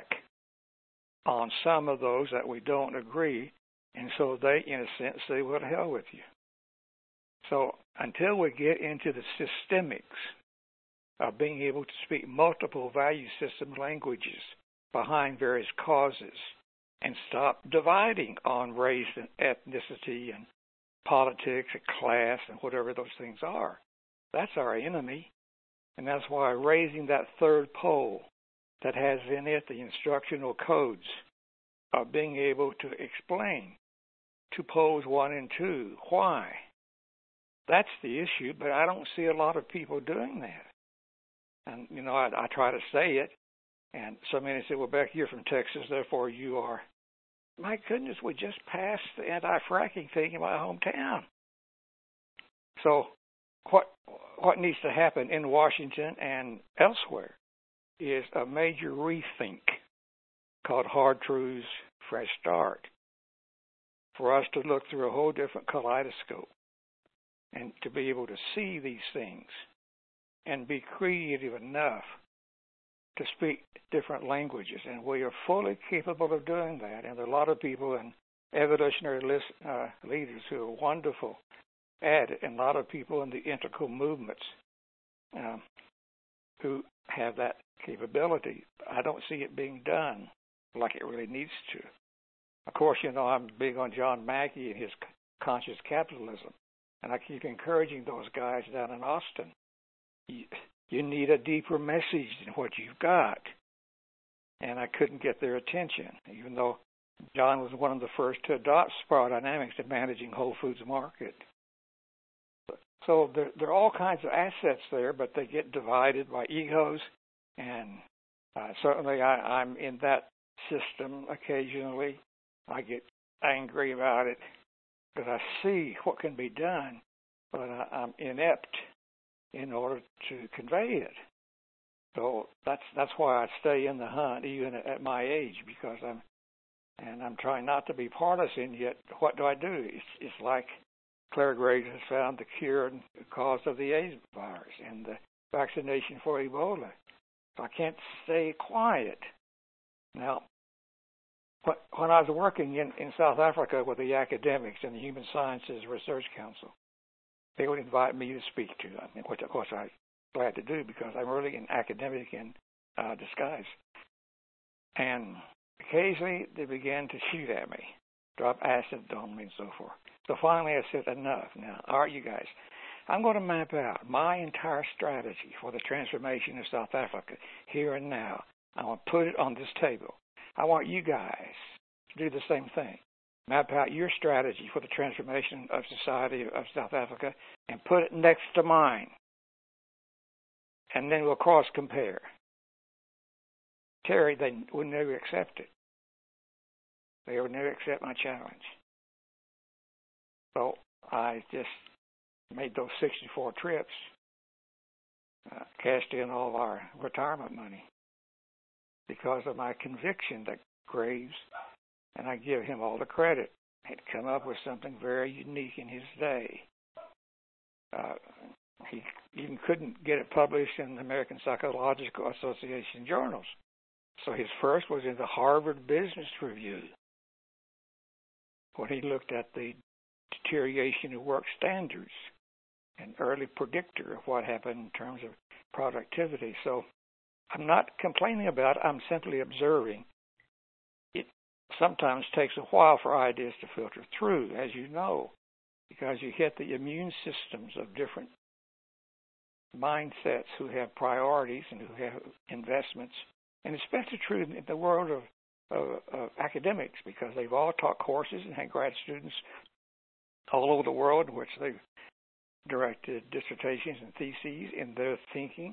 on some of those that we don't agree, and so they, in a sense, say, well, to hell with you. So until we get into the systemics of being able to speak multiple value system languages behind various causes and stop dividing on race and ethnicity and politics and class and whatever those things are, that's our enemy. And that's why raising that third pole that has in it the instructional codes of being able to explain to poles one and two why. That's the issue, but I don't see a lot of people doing that. And, you know, I, I try to say it, and so many say, well, Beck, you're from Texas, therefore you are. My goodness, we just passed the anti-fracking thing in my hometown. So what what needs to happen in Washington and elsewhere is a major rethink called Hard Truths, Fresh Start, for us to look through a whole different kaleidoscope and to be able to see these things and be creative enough to speak different languages. And we are fully capable of doing that. And there are a lot of people and evolutionary list, uh, leaders who are wonderful at it, and a lot of people in the integral movements um, who have that capability. I don't see it being done like it really needs to. Of course, you know, I'm big on John Mackey and his conscious capitalism, and I keep encouraging those guys down in Austin. You, you need a deeper message than what you've got. And I couldn't get their attention, even though John was one of the first to adopt Spiral Dynamics in managing Whole Foods Market. So there, there are all kinds of assets there, but they get divided by egos, and uh, certainly I, I'm in that system occasionally. I get angry about it because I see what can be done, but I, I'm inept in order to convey it. So that's that's why I stay in the hunt even at my age, because I'm and I'm trying not to be partisan. Yet what do I do? It's it's like Claire Graves has found the cure and the cause of the AIDS virus and the vaccination for Ebola. So I can't stay quiet. Now, when I was working in, in South Africa with the academics and the Human Sciences Research Council, they would invite me to speak to them, which of course I'm glad to do because I'm really an academic in uh, disguise. And occasionally they began to shoot at me, drop acid on me and so forth. So finally I said, enough. Now, all right, you guys, I'm going to map out my entire strategy for the transformation of South Africa here and now. I want to put it on this table. I want you guys to do the same thing. Map out your strategy for the transformation of society of South Africa and put it next to mine. And then we'll cross-compare. Terry, they would never accept it. They would never accept my challenge. So I just made those sixty-four trips, uh, cashed in all of our retirement money because of my conviction that Graves, and I give him all the credit, had come up with something very unique in his day. Uh, he even couldn't get it published in the American Psychological Association journals. So his first was in the Harvard Business Review, when he looked at the deterioration of work standards, an early predictor of what happened in terms of productivity. So I'm not complaining about it. I'm simply observing. It sometimes takes a while for ideas to filter through, as you know, because you hit the immune systems of different mindsets who have priorities and who have investments. And especially true in the world of, of, of academics, because they've all taught courses and had grad students all over the world in which they've directed dissertations and theses in their thinking.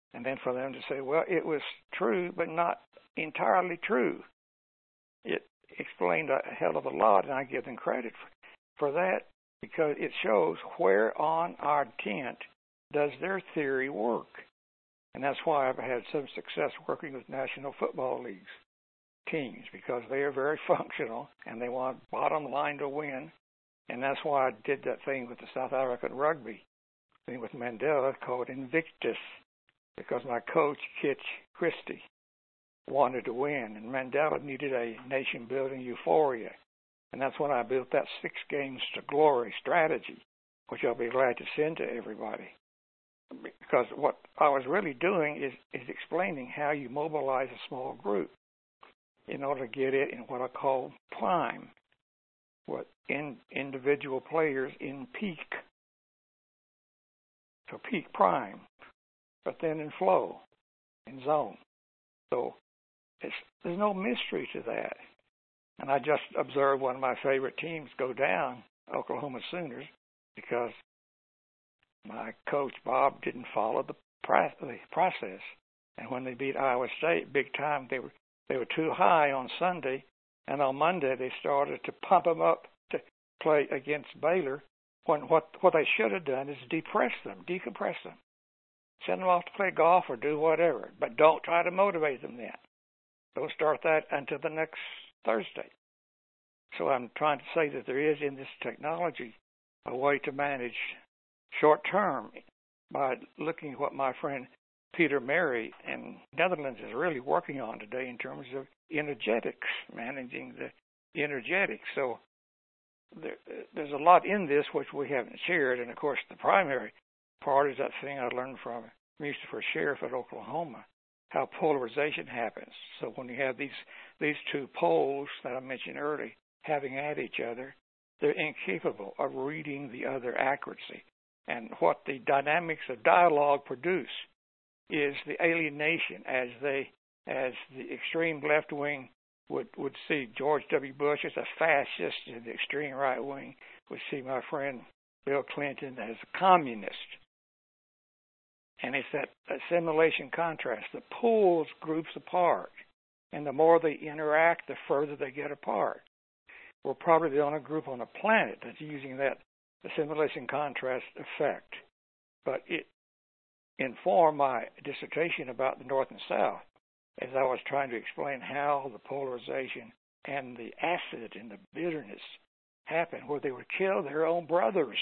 And then for them to say, well, it was true, but not entirely true. It explained a hell of a lot, and I give them credit for, for that because it shows where on our tent does their theory work. And that's why I've had some success working with National Football League's teams, because they are very functional and they want bottom line to win. And that's why I did that thing with the South African rugby thing with Mandela called Invictus, because my coach, Kitch Christie, wanted to win, and Mandela needed a nation-building euphoria. And that's when I built that six games to glory strategy, which I'll be glad to send to everybody. Because what I was really doing is, is explaining how you mobilize a small group in order to get it in what I call prime, what in, individual players in peak. So peak prime, but then in flow, in zone. So it's, there's no mystery to that. And I just observed one of my favorite teams go down, Oklahoma Sooners, because my coach, Bob, didn't follow the process. And when they beat Iowa State big time, they were they were too high on Sunday, and on Monday they started to pump them up to play against Baylor, when what, what they should have done is depress them, decompress them. Send them off to play golf or do whatever, but don't try to motivate them then. Don't start that until the next Thursday. So I'm trying to say that there is in this technology a way to manage short term by looking at what my friend Peter Mary in Netherlands is really working on today in terms of energetics, managing the energetics. So there, there's a lot in this which we haven't shared, and of course the primary part is that thing I learned from Mustafa Sheriff at Oklahoma, how polarization happens. So when you have these these two poles that I mentioned earlier having at each other, they're incapable of reading the other accuracy. And what the dynamics of dialogue produce is the alienation, as they, as the extreme left wing would, would see George W. Bush as a fascist, and the extreme right wing would see my friend Bill Clinton as a communist. And it's that assimilation contrast that pulls groups apart. And the more they interact, the further they get apart. We're probably the only group on the planet that's using that assimilation contrast effect. But it informed my dissertation about the North and South, as I was trying to explain how the polarization and the acid and the bitterness happened, where they would kill their own brothers,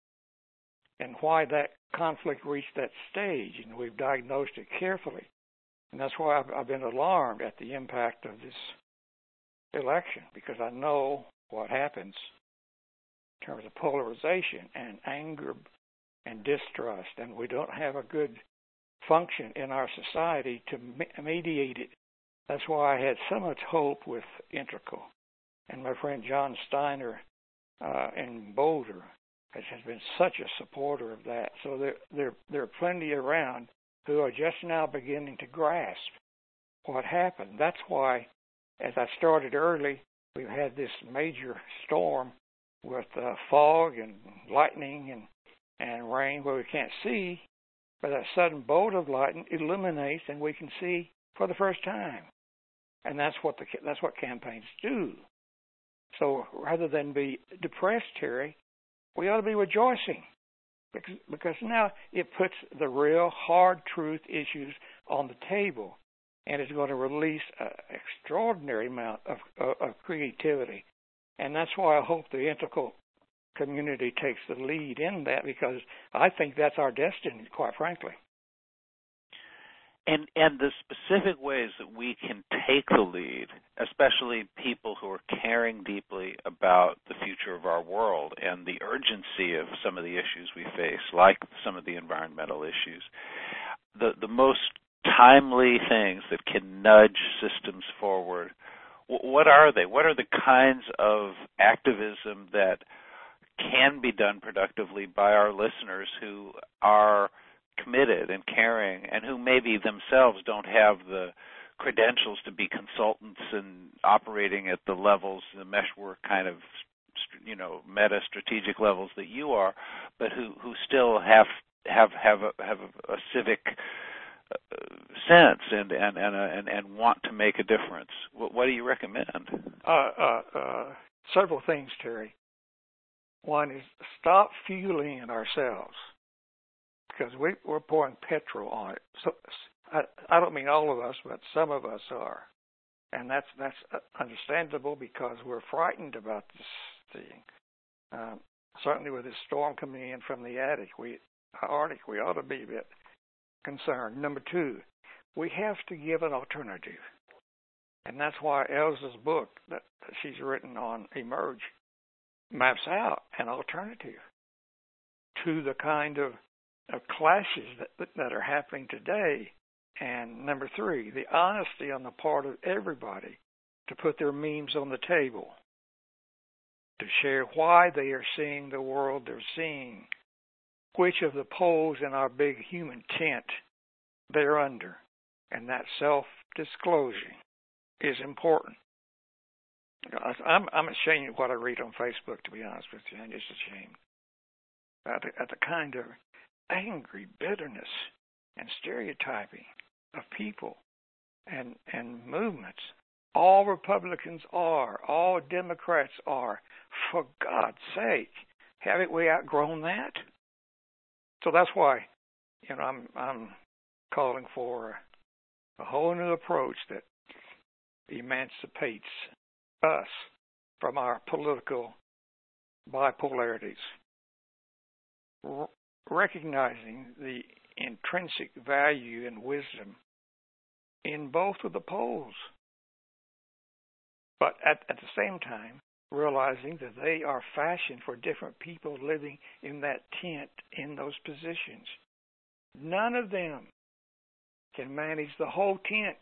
and why that conflict reached that stage, and we've diagnosed it carefully. And that's why I've, I've been alarmed at the impact of this election, because I know what happens in terms of polarization and anger and distrust, and we don't have a good function in our society to me- mediate it. That's why I had so much hope with Integral. And my friend John Steiner uh, in Boulder has, has been such a supporter of that. So there, there, there are plenty around who are just now beginning to grasp what happened. That's why, as I started early, we've had this major storm with uh, fog and lightning and, and rain where we can't see, but that sudden bolt of lightning illuminates and we can see for the first time. And that's what the that's what campaigns do. So rather than be depressed, Terry, we ought to be rejoicing, because, because now it puts the real hard truth issues on the table, and it's going to release an extraordinary amount of, of, of creativity. And that's why I hope the Integral community takes the lead in that, because I think that's our destiny, quite frankly. And and the specific ways that we can take the lead, especially people who are caring deeply about the future of our world and the urgency of some of the issues we face, like some of the environmental issues, the, the most timely things that can nudge systems forward, what are they? What are the kinds of activism that can be done productively by our listeners who are committed and caring, and who maybe themselves don't have the credentials to be consultants and operating at the levels, the meshwork kind of, you know, meta strategic levels that you are, but who, who still have have have a, have a, a civic sense and and and, uh, and and want to make a difference. What, what do you recommend? Uh, uh, uh, several things, Terry. One is stop fueling it ourselves, because we, we're pouring petrol on it. So I, I don't mean all of us, but some of us are, and that's that's understandable because we're frightened about this thing. Um, certainly, with this storm coming in from the Arctic, we Arctic, we ought to be a bit concerned. Number two, we have to give an alternative, and that's why Elsa's book that she's written on Emerge maps out an alternative to the kind of, of clashes that, that are happening today. And number three, the honesty on the part of everybody to put their memes on the table, to share why they are seeing the world they're seeing, which of the poles in our big human tent they're under. And that self-disclosure is important. I'm, I'm ashamed of what I read on Facebook, to be honest with you. I'm just ashamed at the, at the kind of angry bitterness and stereotyping of people and, and movements. All Republicans are, all Democrats are. For God's sake, haven't we outgrown that? So that's why, you know, I'm I'm calling for a whole new approach that emancipates us from our political bipolarities, R- recognizing the intrinsic value and wisdom in both of the poles, but at, at the same time realizing that they are fashioned for different people living in that tent in those positions. None of them can manage the whole tent.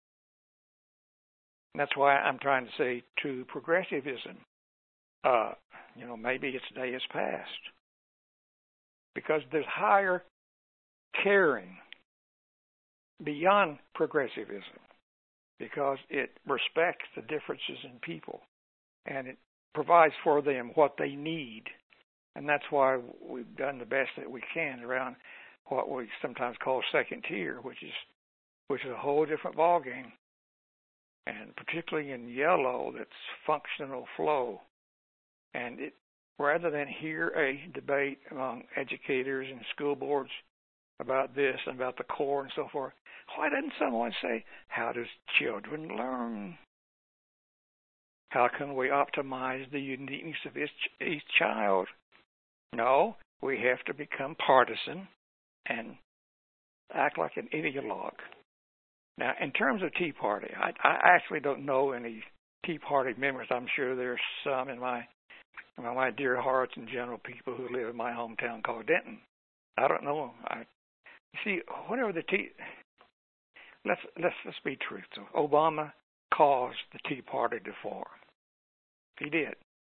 That's why I'm trying to say to progressivism, uh, you know, maybe its day is past. Because there's higher caring beyond progressivism, because it respects the differences in people and it provides for them what they need. And that's why we've done the best that we can around what we sometimes call second tier, which is which is a whole different ballgame. And particularly in yellow, that's functional flow. And it, rather than hear a debate among educators and school boards about this and about the core and so forth, why doesn't someone say, how does children learn? How can we optimize the uniqueness of each, each child? No, we have to become partisan and act like an ideologue. Now, in terms of Tea Party, I, I actually don't know any Tea Party members. I'm sure there's some in my, in my dear hearts and general people who live in my hometown called Denton. I don't know. I see. Whenever the Tea, let's let's let's be truthful. Obama caused the Tea Party to form. He did.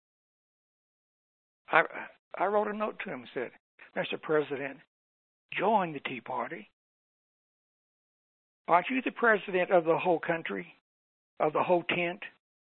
I I wrote a note to him and said, Mister President, join the Tea Party. Aren't you the president of the whole country, of the whole tent?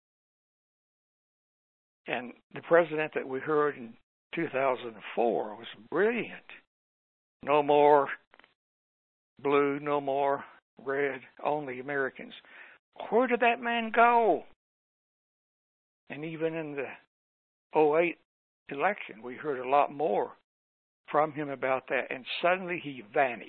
And the president that we heard in two thousand four was brilliant. No more blue, no more red, only Americans. Where did that man go? And even in the oh eight election, we heard a lot more from him about that, and suddenly he vanished.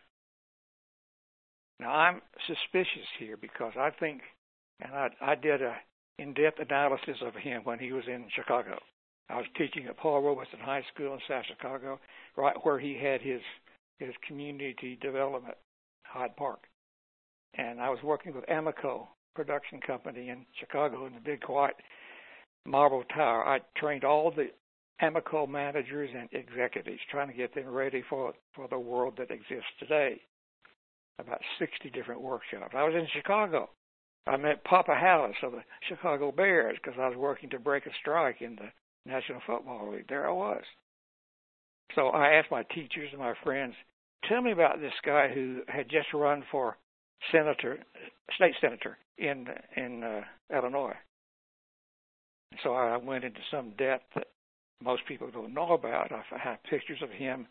Now, I'm suspicious here because I think, and I, I did a in-depth analysis of him when he was in Chicago. I was teaching at Paul Robeson High School in South Chicago, right where he had his his community development, Hyde Park. And I was working with Amico production company in Chicago in the big white marble tower. I trained all the Amico managers and executives, trying to get them ready for, for the world that exists today. About sixty different workshops. I was in Chicago. I met Papa Hallis of the Chicago Bears because I was working to break a strike in the National Football League. There I was. So I asked my teachers and my friends, tell me about this guy who had just run for senator, state senator in in uh, Illinois. So I went into some depth that most people don't know about. I have pictures of him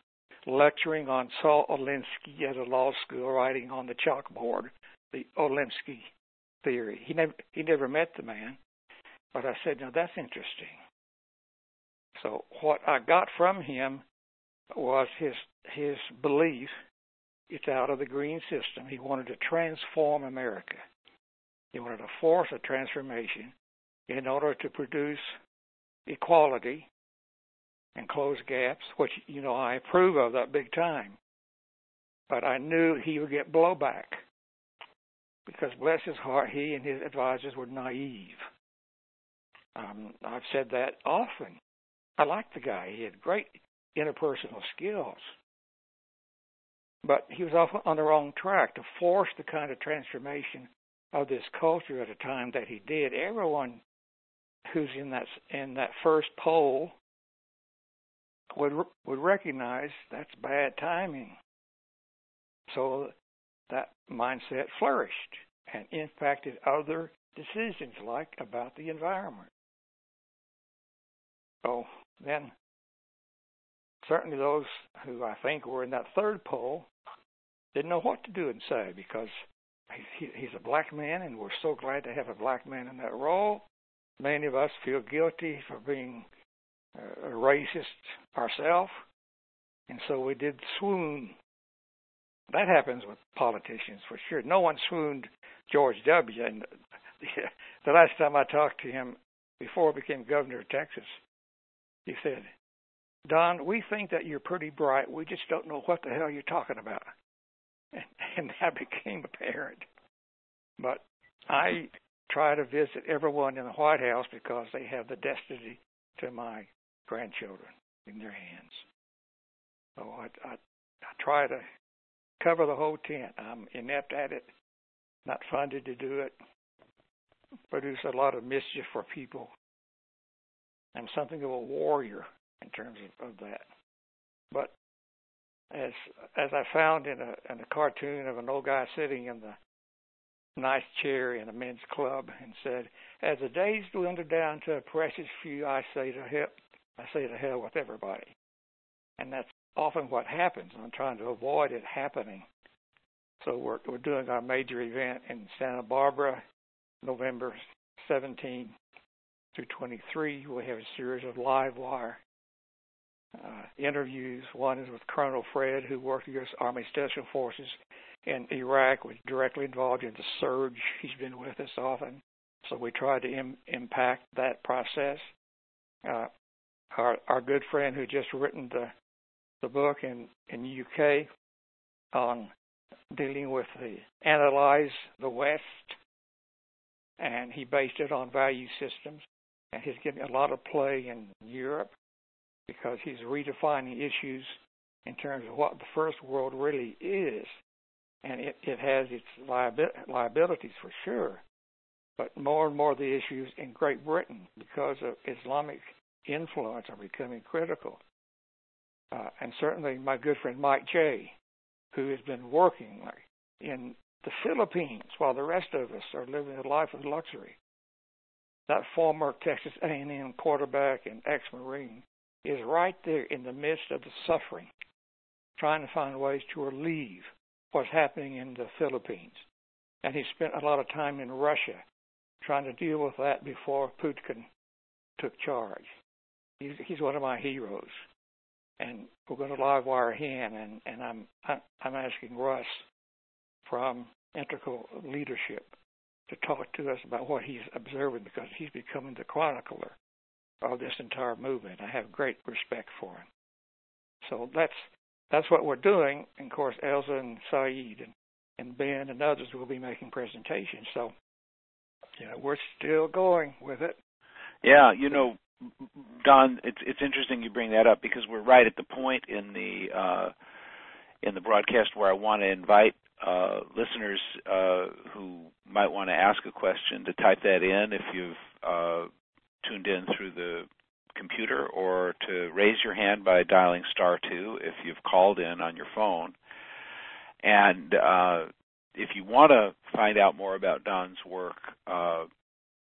lecturing on Saul Alinsky at a law school, writing on the chalkboard the Alinsky theory. He never he never met the man, but I said, now that's interesting. So what I got from him was his his belief it's out of the green system. He wanted to transform America. He wanted to force a transformation in order to produce equality and close gaps, which, you know, I approve of that big time. But I knew he would get blowback because, bless his heart, he and his advisors were naive. Um, I've said that often. I liked the guy. He had great interpersonal skills. But he was off on the wrong track to force the kind of transformation of this culture at a time that he did. Everyone who's in that in that first poll would would recognize that's bad timing. So that mindset flourished and impacted other decisions, like about the environment. So then, certainly those who I think were in that third poll didn't know what to do and say, because he, he's a black man, and we're so glad to have a black man in that role. Many of us feel guilty for being uh, a racist ourselves, and so we did swoon. That happens with politicians for sure. No one swooned George W. And the, the last time I talked to him, before I became governor of Texas, he said, Don, we think that you're pretty bright. We just don't know what the hell you're talking about. And, and that became apparent. But I try to visit everyone in the White House because they have the destiny to my grandchildren in their hands. So I, I, I try to cover the whole tent. I'm inept at it, not funded to do it, produce a lot of mischief for people. I'm something of a warrior in terms of, of that. But as as I found in a in a cartoon of an old guy sitting in the nice chair in a men's club and said, as the days dwindle down to a precious few, I say to hell, I say to hell with everybody. And that's often what happens. I'm trying to avoid it happening. So we're we're doing our major event in Santa Barbara, November seventeenth through twenty-three. We have a series of live wire uh, interviews. One is with Colonel Fred, who worked with U S Army Special Forces in Iraq, was directly involved in the surge. He's been with us often, so we try to im- impact that process. Uh, our our good friend who just written the the book in in the U K on dealing with the analyze the West, and he based it on value systems, and he's getting a lot of play in Europe because he's redefining issues in terms of what the first world really is, and it, it has its liabi- liabilities for sure, but more and more of the issues in Great Britain because of Islamic influence are becoming critical. Uh, and certainly my good friend Mike Jay, who has been working in the Philippines while the rest of us are living a life of luxury. That former Texas A and M quarterback and ex-Marine is right there in the midst of the suffering, trying to find ways to relieve what's happening in the Philippines. And he spent a lot of time in Russia trying to deal with that before Putin took charge. He's, he's one of my heroes. And we're going to live wire him, and, and I'm I'm asking Russ from Integral Leadership to talk to us about what he's observing, because he's becoming the chronicler of this entire movement. I have great respect for him. So that's that's what we're doing. And of course, Elza and Saeed and, and Ben and others will be making presentations. So, you know, we're still going with it. Yeah, you know, Don, it's it's interesting you bring that up, because we're right at the point in the uh, in the broadcast where I want to invite uh, listeners uh, who might want to ask a question to type that in if you've uh, tuned in through the computer, or to raise your hand by dialing star two if you've called in on your phone. And uh, if you want to find out more about Don's work, uh,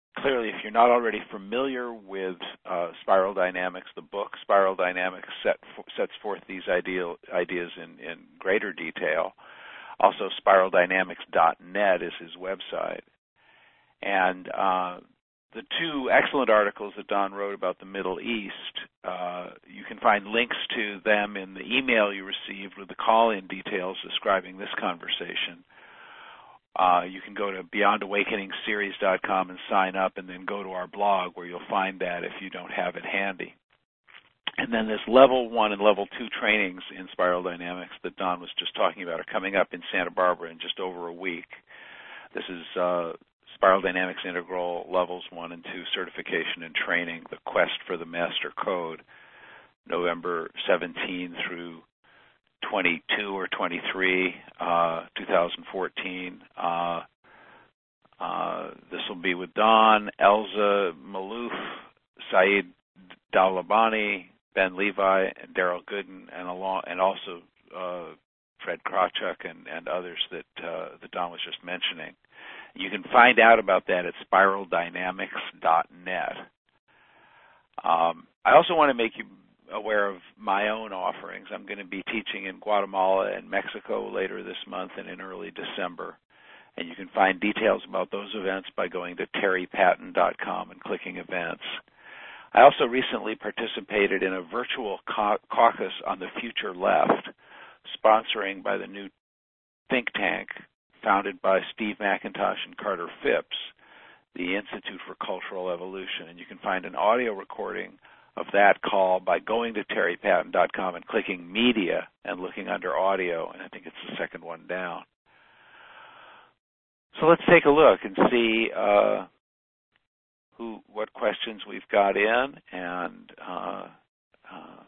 clearly, if you're not already familiar with uh, Spiral Dynamics, the book Spiral Dynamics set, sets forth these ideal, ideas in, in greater detail. Also, spiral dynamics dot net is his website. And uh, the two excellent articles that Don wrote about the Middle East, uh, you can find links to them in the email you received with the call-in details describing this conversation. Uh, you can go to beyond awakening series dot com and sign up, and then go to our blog where you'll find that if you don't have it handy. And then this level one and level two trainings in Spiral Dynamics that Don was just talking about are coming up in Santa Barbara in just over a week. This is uh, Spiral Dynamics Integral Levels one and two Certification and Training, the Quest for the Master Code, November seventeenth through twenty-two or twenty-three, uh, two thousand fourteen. Uh, uh, this will be with Don, Elza Malouf, Saeed Dowlabani, Ben Levi, and Daryl Gooden, and along, and also uh, Fred Krawchuk and, and others that uh, that Don was just mentioning. You can find out about that at spiral dynamics dot net. Um, I also want to make you aware of my own offerings. I'm going to be teaching in Guatemala and Mexico later this month and in early December. And you can find details about those events by going to terry patton dot com and clicking events. I also recently participated in a virtual caucus on the future left, sponsoring by the new think tank founded by Steve McIntosh and Carter Phipps, the Institute for Cultural Evolution. And you can find an audio recording of that call by going to terry patton dot com and clicking media and looking under audio, and I think it's the second one down. So let's take a look and see uh, who, what questions we've got in, and uh, uh,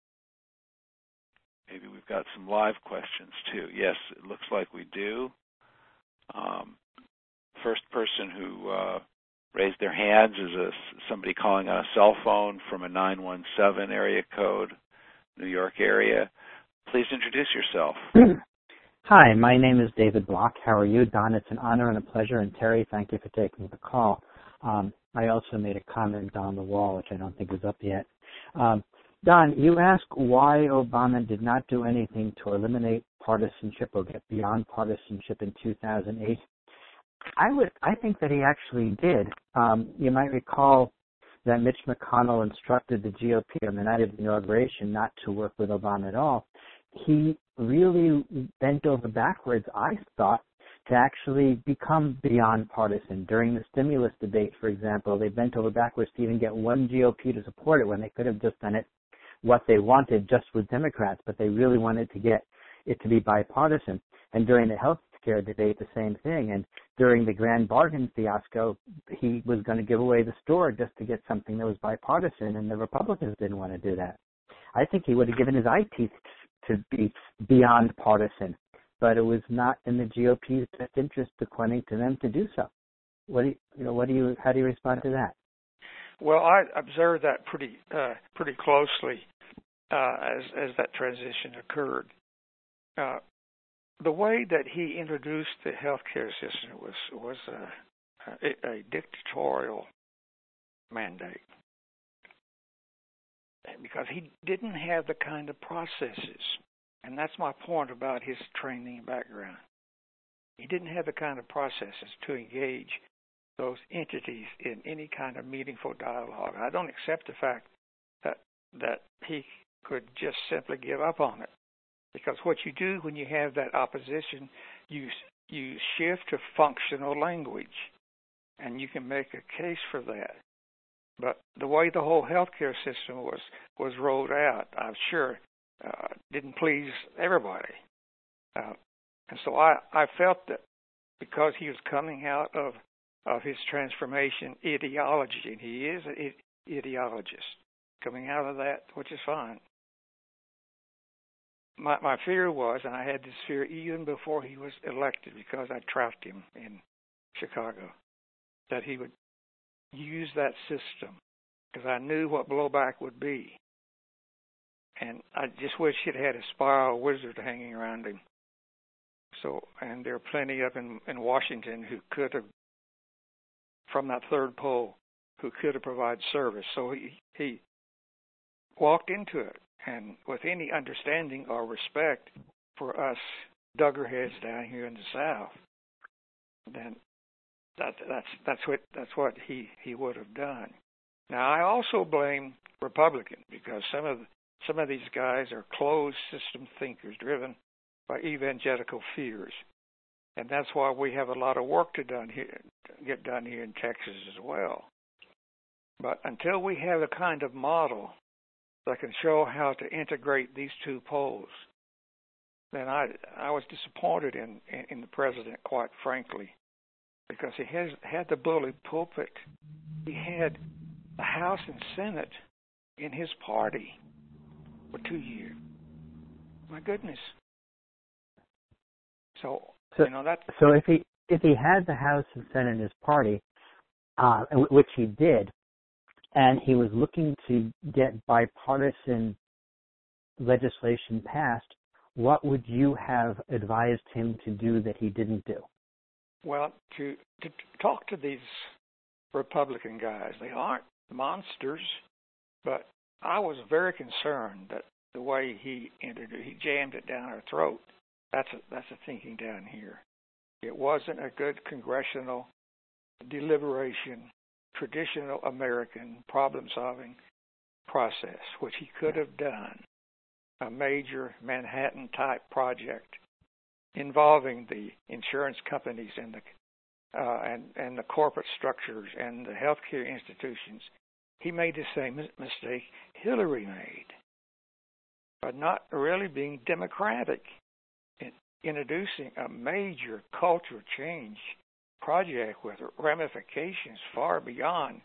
maybe we've got some live questions too. Yes, it looks like we do. Um, first person who uh, raised their hands is a, somebody calling on a cell phone from a nine one seven area code, New York area. Please introduce yourself. Hi, my name is David Block. How are you? Don, it's an honor and a pleasure. And Terry, thank you for taking the call. Um, I also made a comment on the wall, which I don't think is up yet. Um, Don, you asked why Obama did not do anything to eliminate partisanship or get beyond partisanship in two thousand eight. I would, I think that he actually did. Um, you might recall that Mitch McConnell instructed the G O P on the night of the inauguration not to work with Obama at all. He really bent over backwards, I thought, to actually become beyond partisan. During the stimulus debate, for example, they bent over backwards to even get one G O P to support it when they could have just done it what they wanted just with Democrats, but they really wanted to get it to be bipartisan. And during the health care debate, the same thing. And during the grand bargain fiasco, he was going to give away the store just to get something that was bipartisan, and the Republicans didn't want to do that. I think he would have given his eye teeth to be beyond partisan, but it was not in the G O P's best interest, according to them, to do so. What do you, you know? What do you? How do you respond to that? Well, I observed that pretty uh, pretty closely uh, as as that transition occurred. Uh, the way that he introduced the healthcare system was was a, a, a dictatorial mandate, because he didn't have the kind of processes, and that's my point about his training background. He didn't have the kind of processes to engage those entities in any kind of meaningful dialogue. I don't accept the fact that that he could just simply give up on it, because what you do when you have that opposition, you you shift to functional language, and you can make a case for that. But the way the whole healthcare system was was rolled out, I'm sure, uh, didn't please everybody. Uh, and so I, I felt that because he was coming out of, of his transformation ideology, and he is an ideologist, coming out of that, which is fine. My, my fear was, and I had this fear even before he was elected, because I tracked him in Chicago, that he would use that system, because I knew what blowback would be. And I just wish he'd had a spiral wizard hanging around him. So, and there are plenty up in, in Washington who could have from that third pole who could have provided service. So he, he walked into it, and with any understanding or respect for us duggerheads down here in the South, then that, that's that's what that's what he, he would have done. Now, I also blame Republicans because some of some of these guys are closed system thinkers driven by evangelical fears, and that's why we have a lot of work to done here, get done here in Texas as well. But until we have a kind of model that can show how to integrate these two poles, then I I was disappointed in in, in the president, quite frankly, because he has had the bully pulpit. He had the House and Senate in his party for two years. My goodness. So, so you know that. So if he if he had the House and Senate in his party, uh, which he did, and he was looking to get bipartisan legislation passed, what would you have advised him to do that he didn't do? Well, to to talk to these Republican guys, they aren't monsters, but I was very concerned that the way he entered it, he jammed it down our throat. That's a, that's a thinking down here. It wasn't a good congressional deliberation, traditional American problem-solving process, which he could have done, a major Manhattan-type project involving the insurance companies and the uh, and and the corporate structures and the healthcare institutions. He made the same mistake Hillary made, by not really being democratic in introducing a major cultural change project with ramifications far beyond,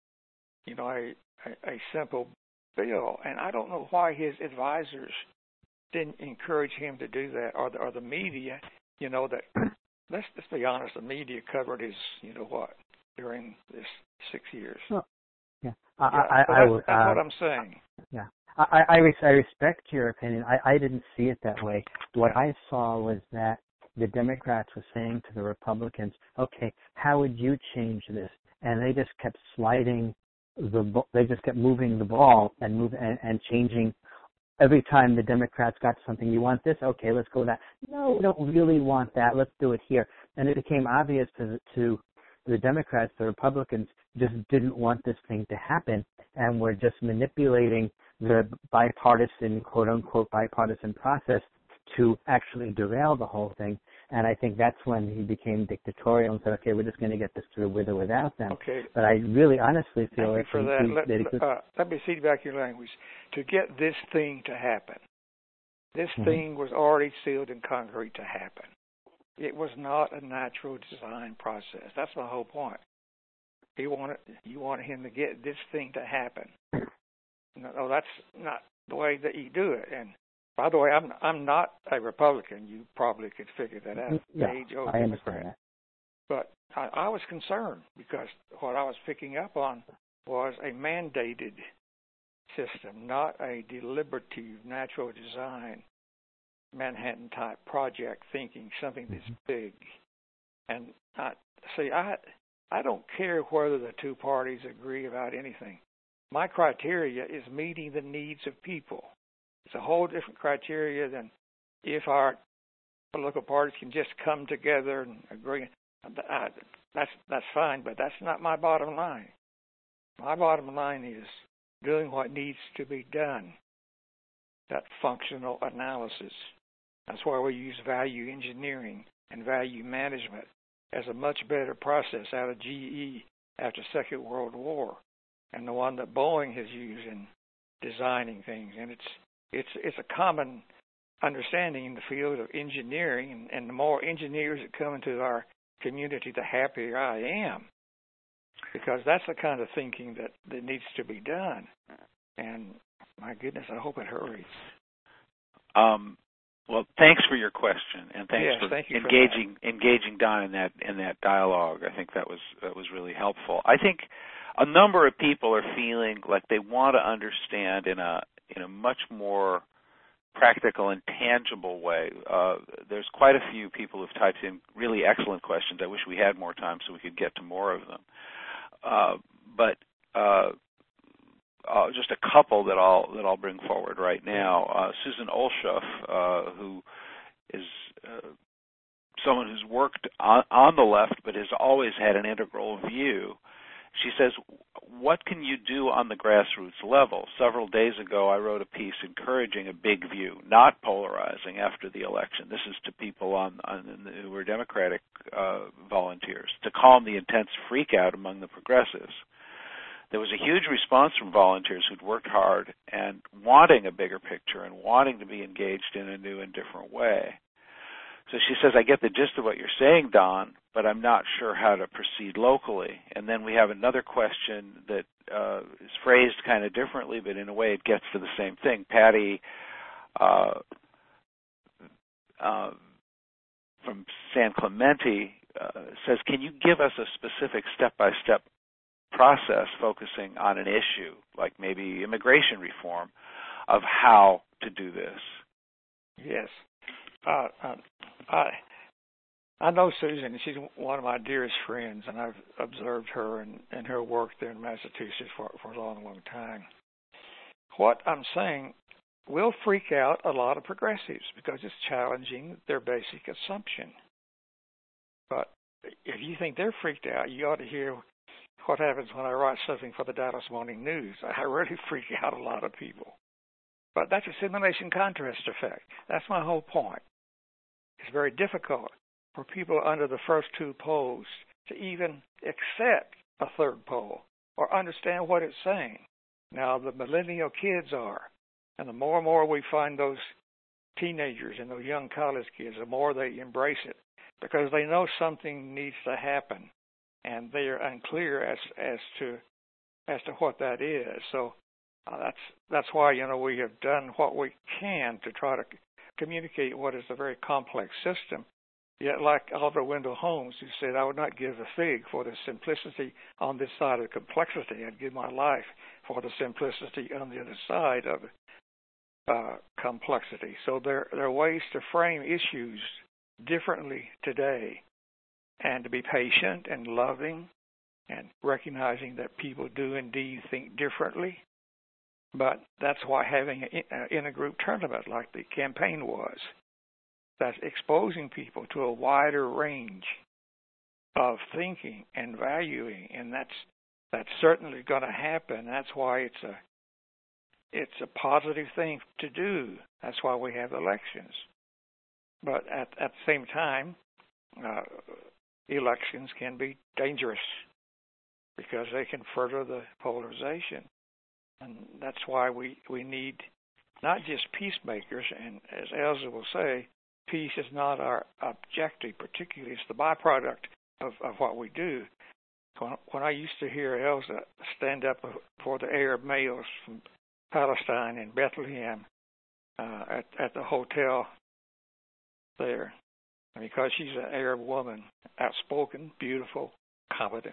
you know, a, a, a simple bill. And I don't know why his advisors didn't encourage him to do that, or the, or the media, you know, that, let's, let's be honest, the media covered his, you know what, during this six years. Well, yeah, yeah I, I, so I, that's, I, that's uh, what I'm saying. Yeah, I, I, res- I respect your opinion. I, I didn't see it that way. What I saw was that the Democrats were saying to the Republicans, okay, how would you change this? And they just kept sliding the, they just kept moving the ball and move and, and changing. Every time the Democrats got something, you want this? Okay, let's go with that. No, we don't really want that. Let's do it here. And it became obvious to, to the Democrats, the Republicans just didn't want this thing to happen, and were just manipulating the bipartisan, quote-unquote, bipartisan process to actually derail the whole thing. And I think that's when he became dictatorial and said, okay, we're just going to get this through with or without them. Okay. But I really honestly feel Thank you for that. he, Let, that he could, uh, let me feedback your language. To get this thing to happen, this mm-hmm. thing was already sealed in concrete to happen. It was not a natural design process. That's my whole point. He wanted, you wanted him to get this thing to happen. No, no, that's not the way that you do it. And by the way, I'm I'm not a Republican. You probably could figure that out. Yeah, Age old I Democrat. understand that. But I, I was concerned because what I was picking up on was a mandated system, not a deliberative, natural design, Manhattan-type project thinking, something that's mm-hmm. big. And I, see, I I don't care whether the two parties agree about anything. My criteria is meeting the needs of people. It's a whole different criteria than if our political parties can just come together and agree. I, that's that's fine, but that's not my bottom line. My bottom line is doing what needs to be done, that functional analysis. That's why we use value engineering and value management as a much better process out of G E after the Second World War, and the one that Boeing has used in designing things. And it's it's it's a common understanding in the field of engineering, and, and the more engineers that come into our community, the happier I am, because that's the kind of thinking that, that needs to be done. And my goodness, I hope it hurries. Um, well, thanks for your question, and thanks yes, for thank you engaging for engaging Don in that in that dialogue. I think that was that was really helpful. I think a number of people are feeling like they want to understand in a in a much more practical and tangible way. Uh, there's quite a few people who've typed in really excellent questions. I wish we had more time so we could get to more of them. uh, but uh, uh, just a couple that I'll that I'll bring forward right now. Uh, Susan Olshoff, uh, who is uh, someone who's worked on, on the left but has always had an integral view. She says, what can you do on the grassroots level? Several days ago, I wrote a piece encouraging a big view, not polarizing after the election. This is to people on, on who were Democratic uh, volunteers, to calm the intense freakout among the progressives. There was a huge response from volunteers who'd worked hard and wanting a bigger picture and wanting to be engaged in a new and different way. So she says, I get the gist of what you're saying, Don, but I'm not sure how to proceed locally. And then we have another question that uh, is phrased kind of differently, but in a way it gets to the same thing. Patty uh, uh, from San Clemente uh, says, can you give us a specific step-by-step process focusing on an issue, like maybe immigration reform, of how to do this? Yes. Uh, uh, I I know Susan. She's one of my dearest friends, and I've observed her and, and her work there in Massachusetts for, for a long, long time. What I'm saying will freak out a lot of progressives because it's challenging their basic assumption. But if you think they're freaked out, you ought to hear what happens when I write something for the Dallas Morning News. I really freak out a lot of people. But that's a simulation contrast effect. That's my whole point. It's very difficult for people under the first two poles to even accept a third pole or understand what it's saying. Now, the millennial kids are, and the more and more we find those teenagers and those young college kids, the more they embrace it because they know something needs to happen, and they are unclear as as to as to what that is. So uh, that's that's why you know we have done what we can to try to communicate what is a very complex system. Yet, like Oliver Wendell Holmes, who said, I would not give a fig for the simplicity on this side of complexity. I'd give my life for the simplicity on the other side of uh, complexity. So there, there are ways to frame issues differently today and to be patient and loving and recognizing that people do indeed think differently. But that's why having an intergroup tournament like the campaign was, that's exposing people to a wider range of thinking and valuing, and that's that's certainly going to happen. That's why it's a it's a positive thing to do. That's why we have elections. But at at the same time, uh, elections can be dangerous because they can further the polarization. And that's why we, we need not just peacemakers, and as Elza will say, peace is not our objective particularly. It's the byproduct of, of what we do. When, when I used to hear Elza stand up for the Arab males from Palestine in Bethlehem uh, at, at the hotel there, because she's an Arab woman, outspoken, beautiful, competent,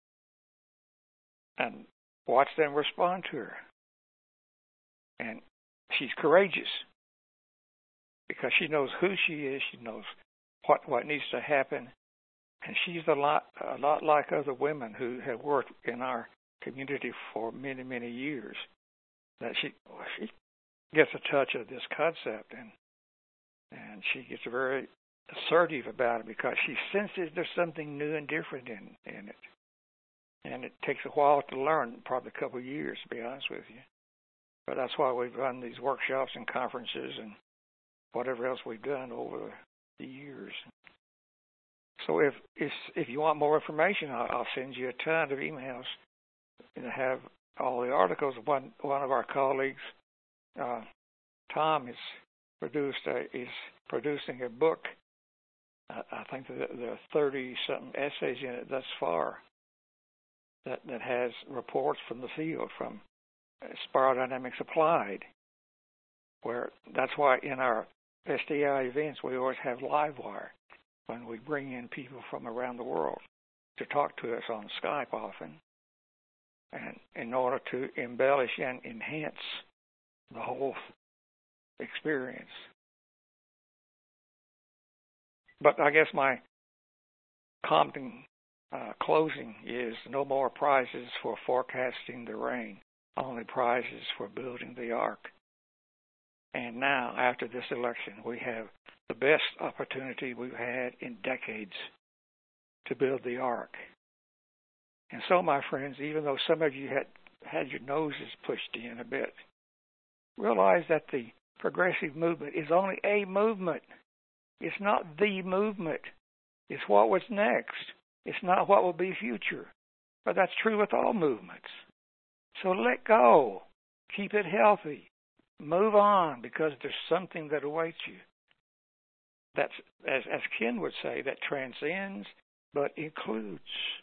and watch them respond to her. And she's courageous because she knows who she is. She knows what, what needs to happen. And she's a lot, a lot like other women who have worked in our community for many, many years. That she, she gets a touch of this concept, and and she gets very assertive about it because she senses there's something new and different in, in it. And it takes a while to learn, probably a couple of years, to be honest with you. But that's why we've run these workshops and conferences and whatever else we've done over the years. So if if, if you want more information, I'll, I'll send you a ton of emails and have all the articles. One one of our colleagues, uh, Tom, has produced a, is producing a book. I, I think that there are thirty-something essays in it thus far. That, that has reports from the field, from spiral dynamics applied, where that's why in our S D I events we always have live wire when we bring in people from around the world to talk to us on Skype often, and in order to embellish and enhance the whole experience. But I guess my commenting uh, closing is no more prizes for forecasting the rain, only prizes for building the ark. And now, after this election, we have the best opportunity we've had in decades to build the ark. And so, my friends, even though some of you had, had your noses pushed in a bit, realize that the progressive movement is only a movement. It's not the movement. It's what was next. It's not what will be future. But that's true with all movements. So let go. Keep it healthy. Move on, because there's something that awaits you. That's, as, as Ken would say, that transcends but includes.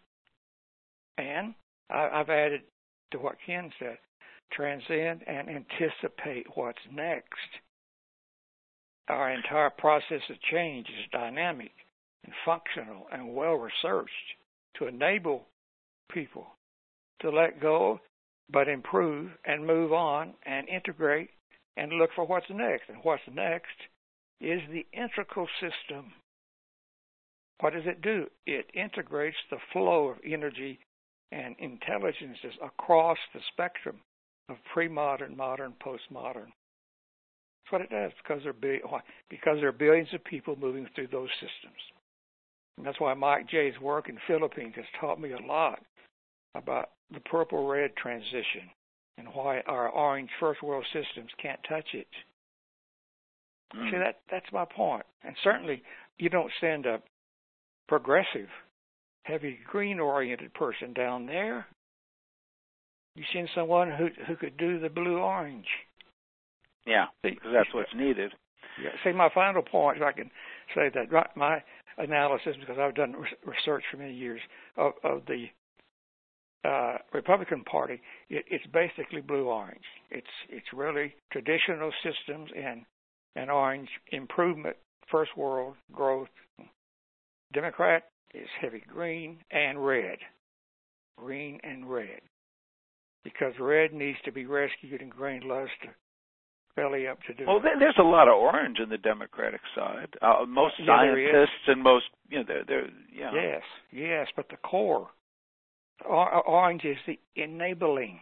And I, I've added to what Ken said, transcend and anticipate what's next. Our entire process of change is dynamic and functional and well-researched to enable people to let go but improve and move on and integrate and look for what's next. And what's next is the integral system. What does it do? It integrates the flow of energy and intelligences across the spectrum of pre-modern, modern, postmodern. That's what it does, because there, be, because there are billions of people moving through those systems. And that's why Mike Jay's work in Philippines has taught me a lot about the purple-red transition and why our orange first world systems can't touch it. Mm. See, that that's my point. And certainly you don't send a progressive, heavy green-oriented person down there. You send someone who who could do the blue-orange. Yeah, because that's what's needed. Yeah. See, my final point, if I can say that, right, my analysis, because I've done research for many years, of, of the uh, Republican Party, it, it's basically blue-orange. It's it's really traditional systems and, and orange improvement, first world growth. Democrat is heavy green and red. Green and red. Because red needs to be rescued and green loves to belly up to do well, it. Well, there's a lot of orange in the Democratic side. Uh, most yeah, scientists and most, you know, they're, they're yeah. Yes, yes, but the core, or, orange is the enabling.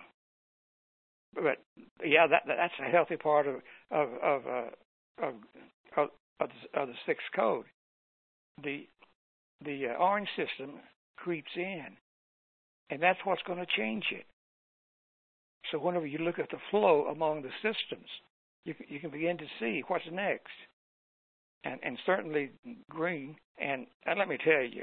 But yeah, that that's a healthy part of of of uh, of, of, of, the, of the sixth code. The the uh, orange system creeps in, and that's what's going to change it. So whenever you look at the flow among the systems, you can, you can begin to see what's next. And and certainly green, and, and let me tell you,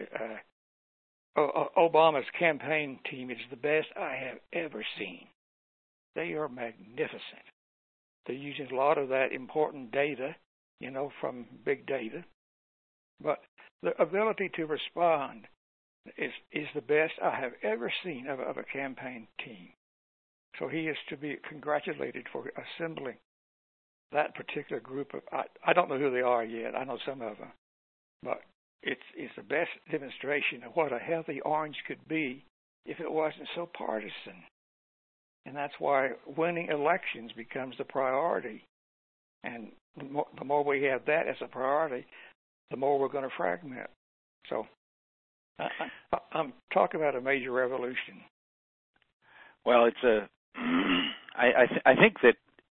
uh, Obama's campaign team is the best I have ever seen. They are magnificent. They're using a lot of that important data, you know, from big data. But the ability to respond is is the best I have ever seen of, of a campaign team. So he is to be congratulated for assembling that particular group of, I, I don't know who they are yet, I know some of them, but it's, it's the best demonstration of what a healthy orange could be if it wasn't so partisan. And that's why winning elections becomes the priority. And the more, the more we have that as a priority, the more we're going to fragment. So I, I, I'm talking about a major revolution. Well, it's a, I, I, th- I think that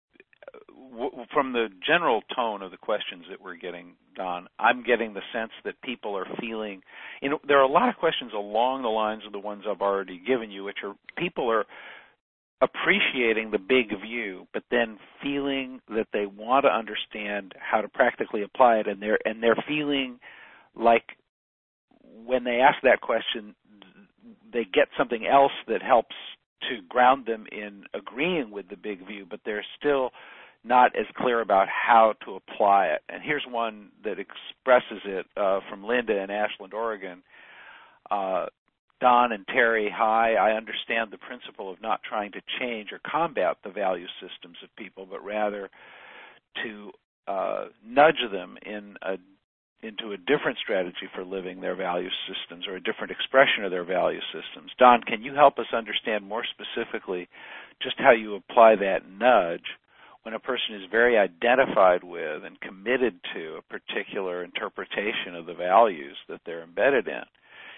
w- from the general tone of the questions that we're getting, Don, I'm getting the sense that people are feeling, you know, there are a lot of questions along the lines of the ones I've already given you, which are people are appreciating the big view, but then feeling that they want to understand how to practically apply it, and they're and they're feeling like when they ask that question, they get something else that helps to ground them in agreeing with the big view, but they're still not as clear about how to apply it. And here's one that expresses it uh, from Linda in Ashland, Oregon. Uh, Don and Terry, hi. I understand the principle of not trying to change or combat the value systems of people, but rather to uh, nudge them in a into a different strategy for living their value systems or a different expression of their value systems. Don, can you help us understand more specifically just how you apply that nudge when a person is very identified with and committed to a particular interpretation of the values that they're embedded in?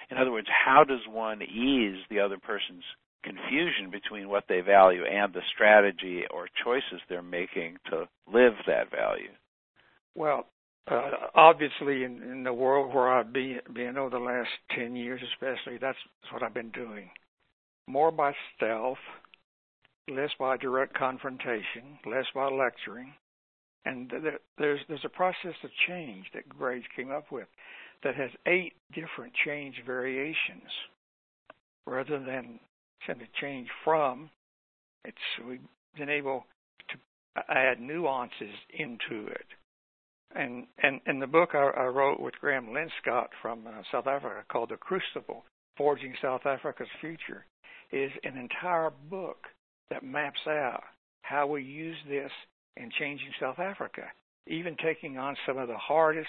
In other words, how does one ease the other person's confusion between what they value and the strategy or choices they're making to live that value? Well, uh, obviously, in, in the world where I've been, been over the last ten years especially, that's what I've been doing. More by stealth, less by direct confrontation, less by lecturing. And th- there's there's a process of change that Graves came up with that has eight different change variations. Rather than simply change from, it's we've been able to add nuances into it. And and in the book I, I wrote with Graham Linscott from uh, South Africa called The Crucible, Forging South Africa's Future, is an entire book that maps out how we use this in changing South Africa, even taking on some of the hardest,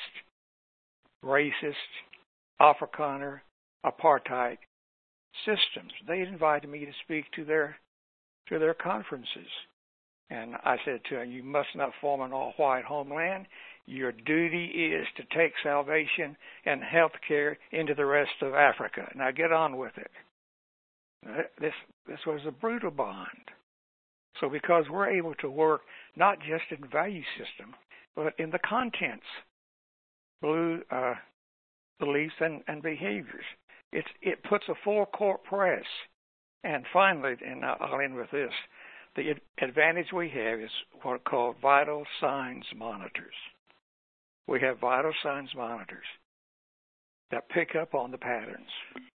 racist, Afrikaner, apartheid systems. They invited me to speak to their to their conferences. And I said to them, you must not form an all-white homeland. Your duty is to take salvation and health care into the rest of Africa. Now get on with it. This this was a brutal bond. So because we're able to work not just in value system, but in the contents, blue uh, beliefs and, and behaviors, it's, it puts a full court press. And finally, and I'll end with this, the advantage we have is what are called vital signs monitors. We have vital signs monitors that pick up on the patterns.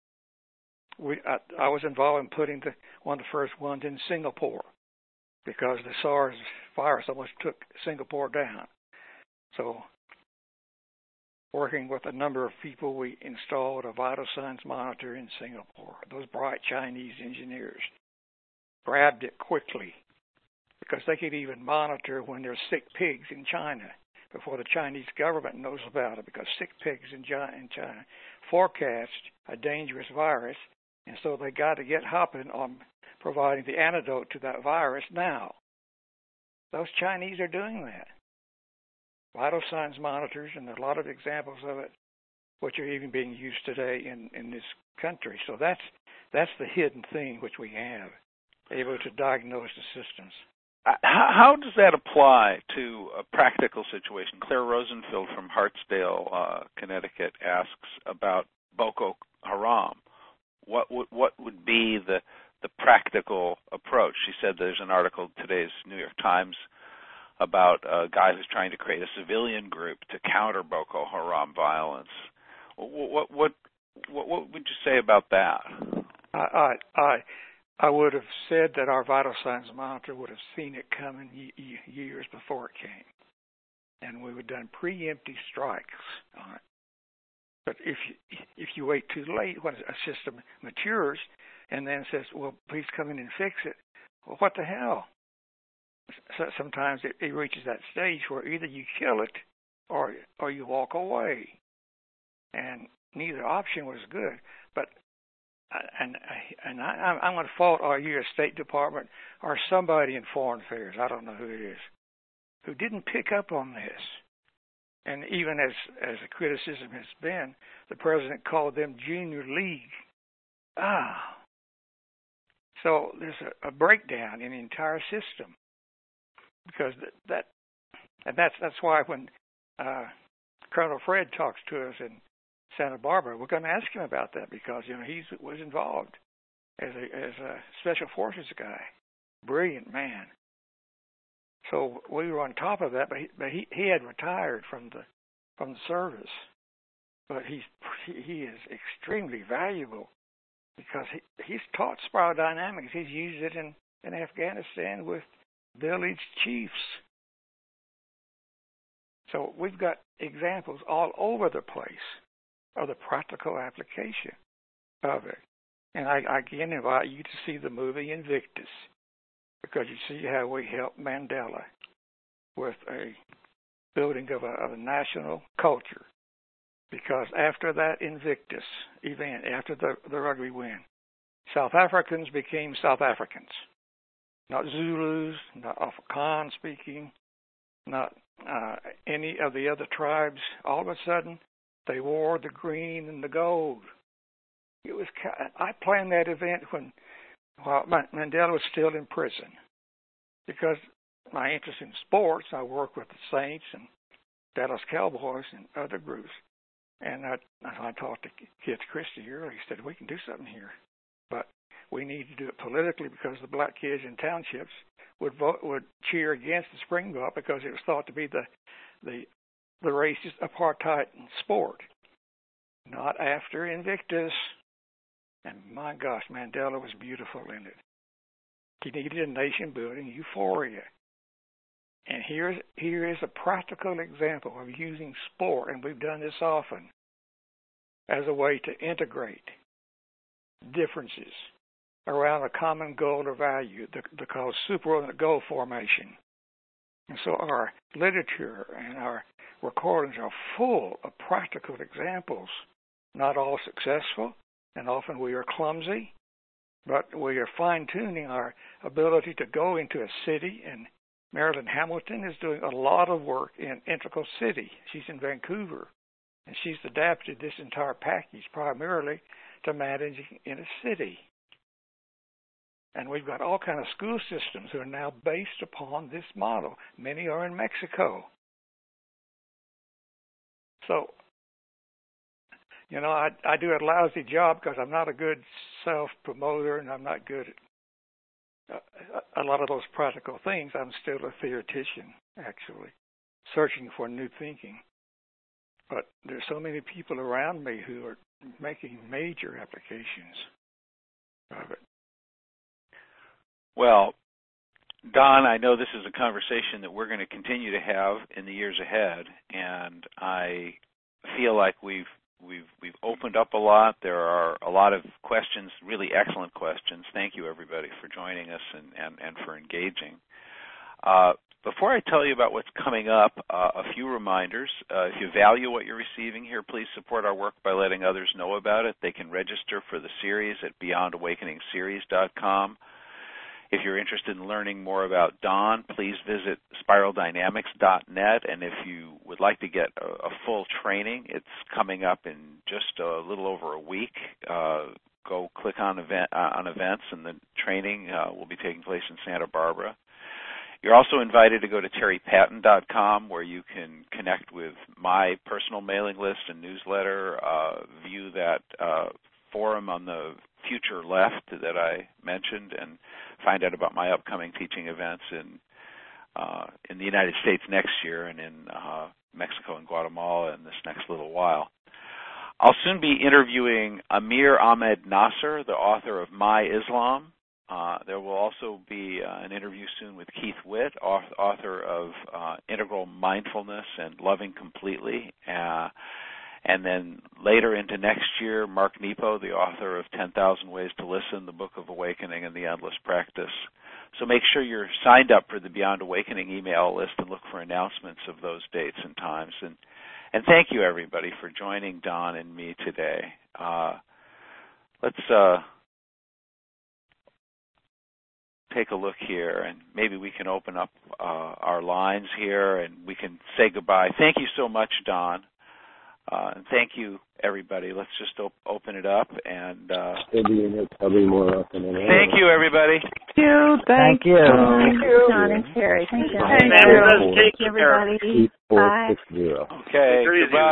We, I, I was involved in putting the, one of the first ones in Singapore because the SARS virus almost took Singapore down. So working with a number of people, we installed a vital signs monitor in Singapore. Those bright Chinese engineers grabbed it quickly because they could even monitor when there's sick pigs in China before the Chinese government knows about it, because sick pigs in China forecast a dangerous virus, and so they got to get hopping on providing the antidote to that virus now. Those Chinese are doing that. Vital signs monitors, and a lot of examples of it, which are even being used today in, in this country. So that's that's the hidden thing which we have, able to diagnose the systems. How does that apply to a practical situation? Claire Rosenfield from Hartsdale, uh, Connecticut, asks about Boko Haram. What would what would be the the practical approach? She said there's an article in today's New York Times about a guy who's trying to create a civilian group to counter Boko Haram violence. What what what what, what would you say about that? I I. I I would have said that our vital signs monitor would have seen it coming years before it came, and we would have done preemptive strikes on it. But if you, if you wait too late when a system matures and then says, well, please come in and fix it, well, what the hell? So sometimes it, it reaches that stage where either you kill it or or you walk away, and neither option was good. But And and I, I'm going to fault our U S State Department or somebody in Foreign Affairs, I don't know who it is, who didn't pick up on this. And even as, as the criticism has been, the president called them junior league. Ah. So there's a, a breakdown in the entire system. Because that, that and that's that's why when uh, Colonel Fred talks to us in Santa Barbara, we're going to ask him about that, because you know he was involved as a as a special forces guy, brilliant man. So we were on top of that, but he, but he, he had retired from the from the service, but he's he is extremely valuable because he, he's taught spiral dynamics. He's used it in, in Afghanistan with village chiefs. So we've got examples all over the place of the practical application of it. And I, I again invite you to see the movie Invictus, because you see how we helped Mandela with a building of a, of a national culture. Because after that Invictus event, after the, the rugby win, South Africans became South Africans. Not Zulus, not Afrikaans speaking, not uh, any of the other tribes. All of a sudden, they wore the green and the gold. it was. I planned that event when while Mandela was still in prison, because my interest in sports. I worked with the Saints and Dallas Cowboys and other groups, and I, I talked to Keith Christie earlier. He said we can do something here, but we need to do it politically because the black kids in townships would vote, would cheer against the Springbok because it was thought to be the the the racist apartheid sport. Not after Invictus. And my gosh, Mandela was beautiful in it. He needed a nation building euphoria. And here's here is a practical example of using sport, and we've done this often, as a way to integrate differences around a common goal or value, the, the called superordinate goal formation. And so our literature and our recordings are full of practical examples, not all successful, and often we are clumsy, but we are fine-tuning our ability to go into a city, and Marilyn Hamilton is doing a lot of work in Integral City. She's in Vancouver, and she's adapted this entire package primarily to managing in a city. And we've got all kinds of school systems that are now based upon this model. Many are in Mexico. So, you know, I, I do a lousy job because I'm not a good self-promoter, and I'm not good at a, a lot of those practical things. I'm still a theoretician, actually, searching for new thinking. But there's so many people around me who are making major applications of it. Well, Don, I know this is a conversation that we're going to continue to have in the years ahead, and I feel like we've we've we've opened up a lot. There are a lot of questions, really excellent questions. Thank you, everybody, for joining us and, and, and for engaging. Uh, before I tell you about what's coming up, uh, a few reminders. Uh, if you value what you're receiving here, please support our work by letting others know about it. They can register for the series at beyond awakening series dot com. If you're interested in learning more about Don, please visit spiral dynamics dot net. And if you would like to get a, a full training, it's coming up in just a little over a week. Uh, go click on event uh, on events, and the training uh, will be taking place in Santa Barbara. You're also invited to go to terry patton dot com, where you can connect with my personal mailing list and newsletter, uh, view that uh, forum on the Future Left that I mentioned, and find out about my upcoming teaching events in uh, in the United States next year, and in uh, Mexico and Guatemala in this next little while. I'll soon be interviewing Amir Ahmed Nasser, the author of My Islam. Uh, there will also be uh, an interview soon with Keith Witt, author of uh, Integral Mindfulness and Loving Completely. Uh, And then later into next year, Mark Nepo, the author of ten thousand Ways to Listen, the Book of Awakening, and the Endless Practice. So make sure you're signed up for the Beyond Awakening email list and look for announcements of those dates and times. And, and thank you, everybody, for joining Don and me today. Uh, let's uh, take a look here, and maybe we can open up uh, our lines here, and we can say goodbye. Thank you so much, Don. Uh, and thank you, everybody. Let's just op- open it up. And uh, probably more often than thank you, everybody. Thank you. Thank you. Thank you, John and Terry. Thank you. Thank you. Thank you, everybody. Bye. Okay, goodbye.